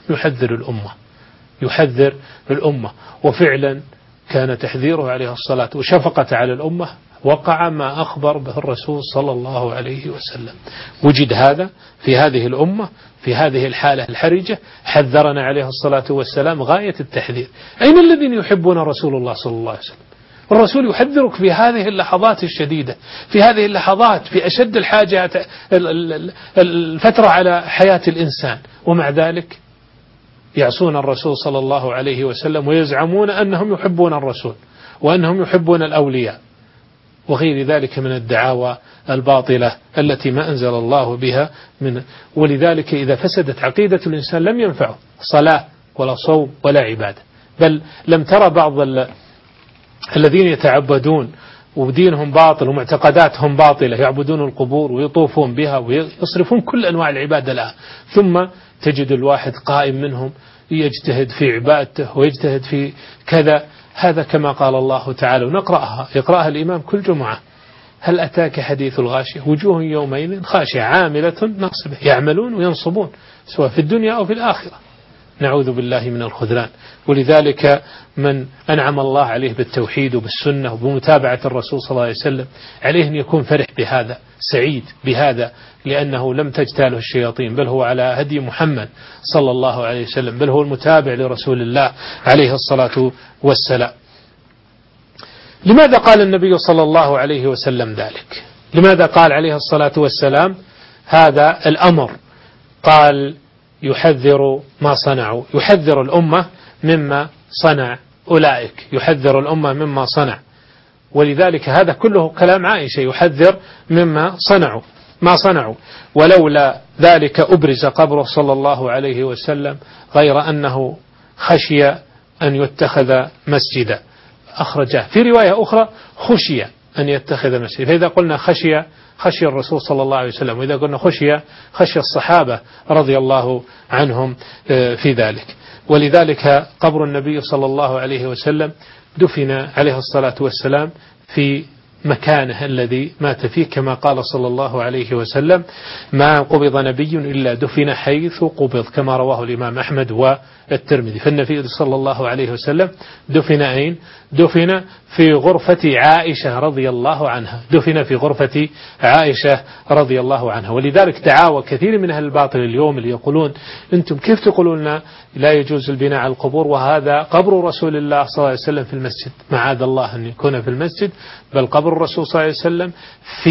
يحذر الأمة، وفعلا كان تحذيره عليه الصلاة وشفقة على الأمة وقع ما أخبر به الرسول صلى الله عليه وسلم. وجد هذا في هذه الأمة في هذه الحالة الحرجة، حذرنا عليه الصلاة والسلام غاية التحذير. أين الذين يحبون رسول الله صلى الله عليه وسلم؟ الرسول يحذرك في هذه اللحظات الشديدة، في هذه اللحظات في أشد الحاجة الفترة على حياة الإنسان، ومع ذلك يعصون الرسول صلى الله عليه وسلم ويزعمون أنهم يحبون الرسول وأنهم يحبون الأولياء وغير ذلك من الدعاوى الباطلة التي ما أنزل الله بها من. ولذلك إذا فسدت عقيدة الإنسان لم ينفعه صلاة ولا صوم ولا عبادة. بل لم ترى بعض الذين يتعبدون ودينهم باطل ومعتقداتهم باطلة، يعبدون القبور ويطوفون بها ويصرفون كل أنواع العبادة لها، ثم تجد الواحد قائم منهم يجتهد في عبادته ويجتهد في كذا. هذا كما قال الله تعالى، ونقرأها يقرأها الإمام كل جمعة: هل أتاك حديث الغاشية وجوه يومئذ خاشعة عاملة ناصبة يعملون وينصبون سواء في الدنيا أو في الآخرة، نعوذ بالله من الخذلان. ولذلك من أنعم الله عليه بالتوحيد وبالسنة وبمتابعة الرسول صلى الله عليه وسلم عليه أن يكون فرح بهذا، سعيد بهذا، لأنه لم تجتاله الشياطين، بل هو على هدي محمد صلى الله عليه وسلم، بل هو المتابع لرسول الله عليه الصلاة والسلام. لماذا قال النبي صلى الله عليه وسلم ذلك؟ لماذا قال عليه الصلاة والسلام هذا الأمر؟ قال يحذر ما صنعوا، يحذر الأمة مما صنع أولئك، يحذر الأمة مما صنع. ولذلك هذا كله كلام عائشة، يحذر مما صنعوا ما صنعوا. ولولا ذلك أبرز قبره صلى الله عليه وسلم، غير أنه خشي أن يتخذ مسجدا، أخرجه في رواية أخرى خشي أن يتخذ مسجدا. فإذا قلنا خشي الرسول صلى الله عليه وسلم، وإذا قلنا خشي الصحابة رضي الله عنهم في ذلك. ولذلك قبر النبي صلى الله عليه وسلم دفن عليه الصلاة والسلام في مكانه الذي مات فيه، كما قال صلى الله عليه وسلم: ما قبض نبي إلا دفن حيث قبض، كما رواه الإمام أحمد والترمذي. فالنبي صلى الله عليه وسلم دفن أين؟ دفن في غرفة عائشة رضي الله عنها، دفن في غرفة عائشة رضي الله عنها. ولذلك دعاوى كثير من أهل الباطل اليوم اللي يقولون: أنتم كيف تقولون لا يجوز البناء على القبور وهذا قبر رسول الله صلى الله عليه وسلم في المسجد؟ معاذ الله أن يكون في المسجد، بل قبر الرسول صلى الله عليه وسلم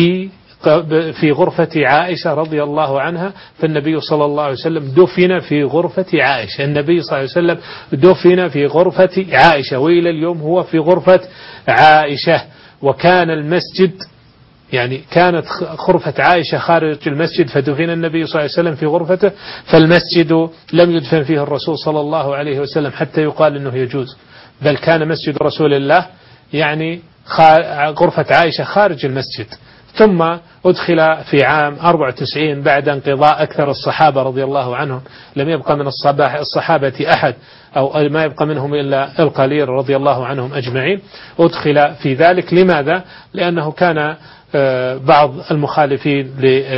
في غرفة عائشة رضي الله عنها. فالنبي صلى الله عليه وسلم دفن في غرفة عائشة، النبي صلى الله عليه وسلم دفن في غرفة عائشة، وإلى اليوم هو في غرفة عائشة. وكان المسجد يعني كانت غرفة عائشة خارج المسجد، فدفن النبي صلى الله عليه وسلم في غرفته، فالمسجد لم يدفن فيه الرسول صلى الله عليه وسلم حتى يقال أنه يجوز، بل كان مسجد رسول الله يعني غرفة عائشة خارج المسجد. ثم أدخل في عام 94 بعد انقضاء أكثر الصحابة رضي الله عنهم، لم يبقى من الصحابة أحد أو ما يبقى منهم إلا القليل رضي الله عنهم أجمعين، أدخل في ذلك. لماذا؟ لأنه كان بعض المخالفين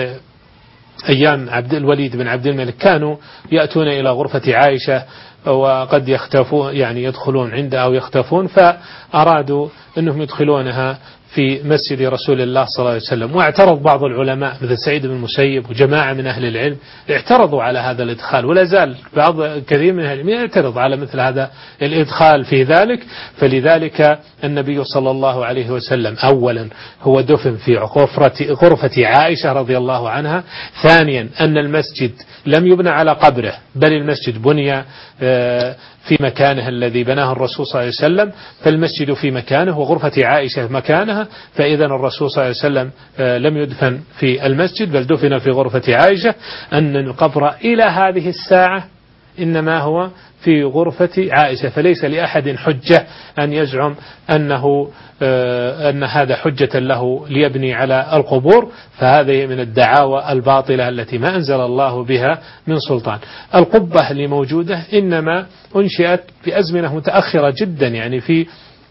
لأيام عبد الوليد بن عبد الملك كانوا يأتون إلى غرفة عائشة وقد يختفون، يعني يدخلون عندها أو يختفون، فأرادوا أنهم يدخلونها في مسجد رسول الله صلى الله عليه وسلم. واعترض بعض العلماء مثل سعيد بن المسيب وجماعة من أهل العلم اعترضوا على هذا الإدخال، ولا زال كثير من أهل العلم يعترض على مثل هذا الإدخال في ذلك. فلذلك النبي صلى الله عليه وسلم أولا هو دفن في غرفة عائشة رضي الله عنها. ثانيا أن المسجد لم يبنى على قبره، بل المسجد بني في مكانه الذي بناه الرسول صلى الله عليه وسلم، فالمسجد في مكانه وغرفة عائشة مكانها. فإذا الرسول صلى الله عليه وسلم لم يدفن في المسجد بل دفن في غرفة عائشة. أن القبر إلى هذه الساعة إنما هو في غرفة عائشة، فليس لأحد حجة أن يزعم أن هذا حجة له ليبني على القبور، فهذه من الدعاوى الباطلة التي ما أنزل الله بها من سلطان. القبة اللي موجودة إنما أنشئت في أزمنة متأخرة جدا، يعني في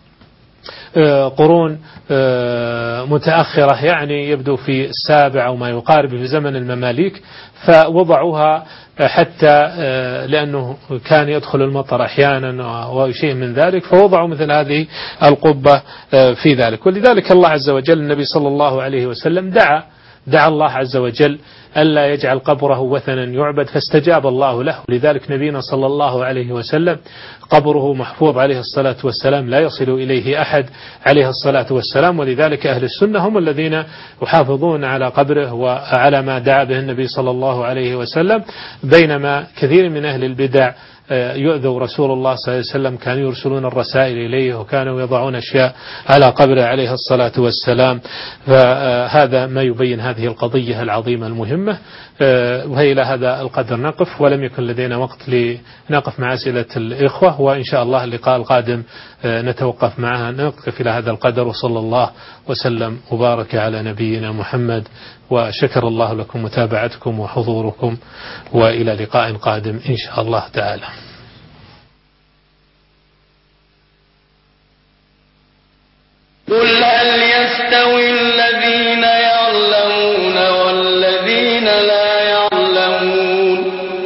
قرون متأخرة، يعني يبدو في السابع أو ما يقارب في زمن المماليك، فوضعوها حتى لأنه كان يدخل المطر أحيانا وشيء من ذلك، فوضعوا مثل هذه القبة في ذلك. ولذلك الله عز وجل النبي صلى الله عليه وسلم دعا الله عز وجل ألا يجعل قبره وثنا يعبد، فاستجاب الله له. لذلك نبينا صلى الله عليه وسلم قبره محفوظ عليه الصلاة والسلام، لا يصل إليه أحد عليه الصلاة والسلام. ولذلك أهل السنة هم الذين يحافظون على قبره وعلى ما دعا به النبي صلى الله عليه وسلم، بينما كثير من أهل البدع يؤذوا رسول الله صلى الله عليه وسلم، كانوا يرسلون الرسائل إليه وكانوا يضعون أشياء على قبره عليه الصلاة والسلام. فهذا ما يبين هذه القضية العظيمة المهمة. الأئمة. وإلى هذا القدر نقف، ولم يكن لدينا وقت لنقف مع أسئلة الإخوة، وإن شاء الله اللقاء القادم نتوقف معها، نقف إلى هذا القدر. وصلى الله وسلم وبارك على نبينا محمد، وشكر الله لكم متابعتكم وحضوركم، وإلى لقاء قادم إن شاء الله تعالى. قل هل يستوي الذين يعلمون والذين لا يعلمون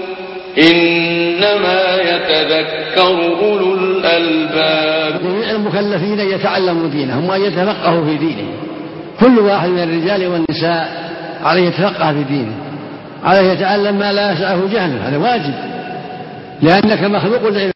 إنما يتذكر أولو الألباب. جميع المكلفين يتعلموا دينهم وأن يتفقهوا في دينهم، كل واحد من الرجال والنساء عليه يتفقه في دينه، عليه يتعلم ما لا يسعه جهله، هذا واجب، لأنك مخلوق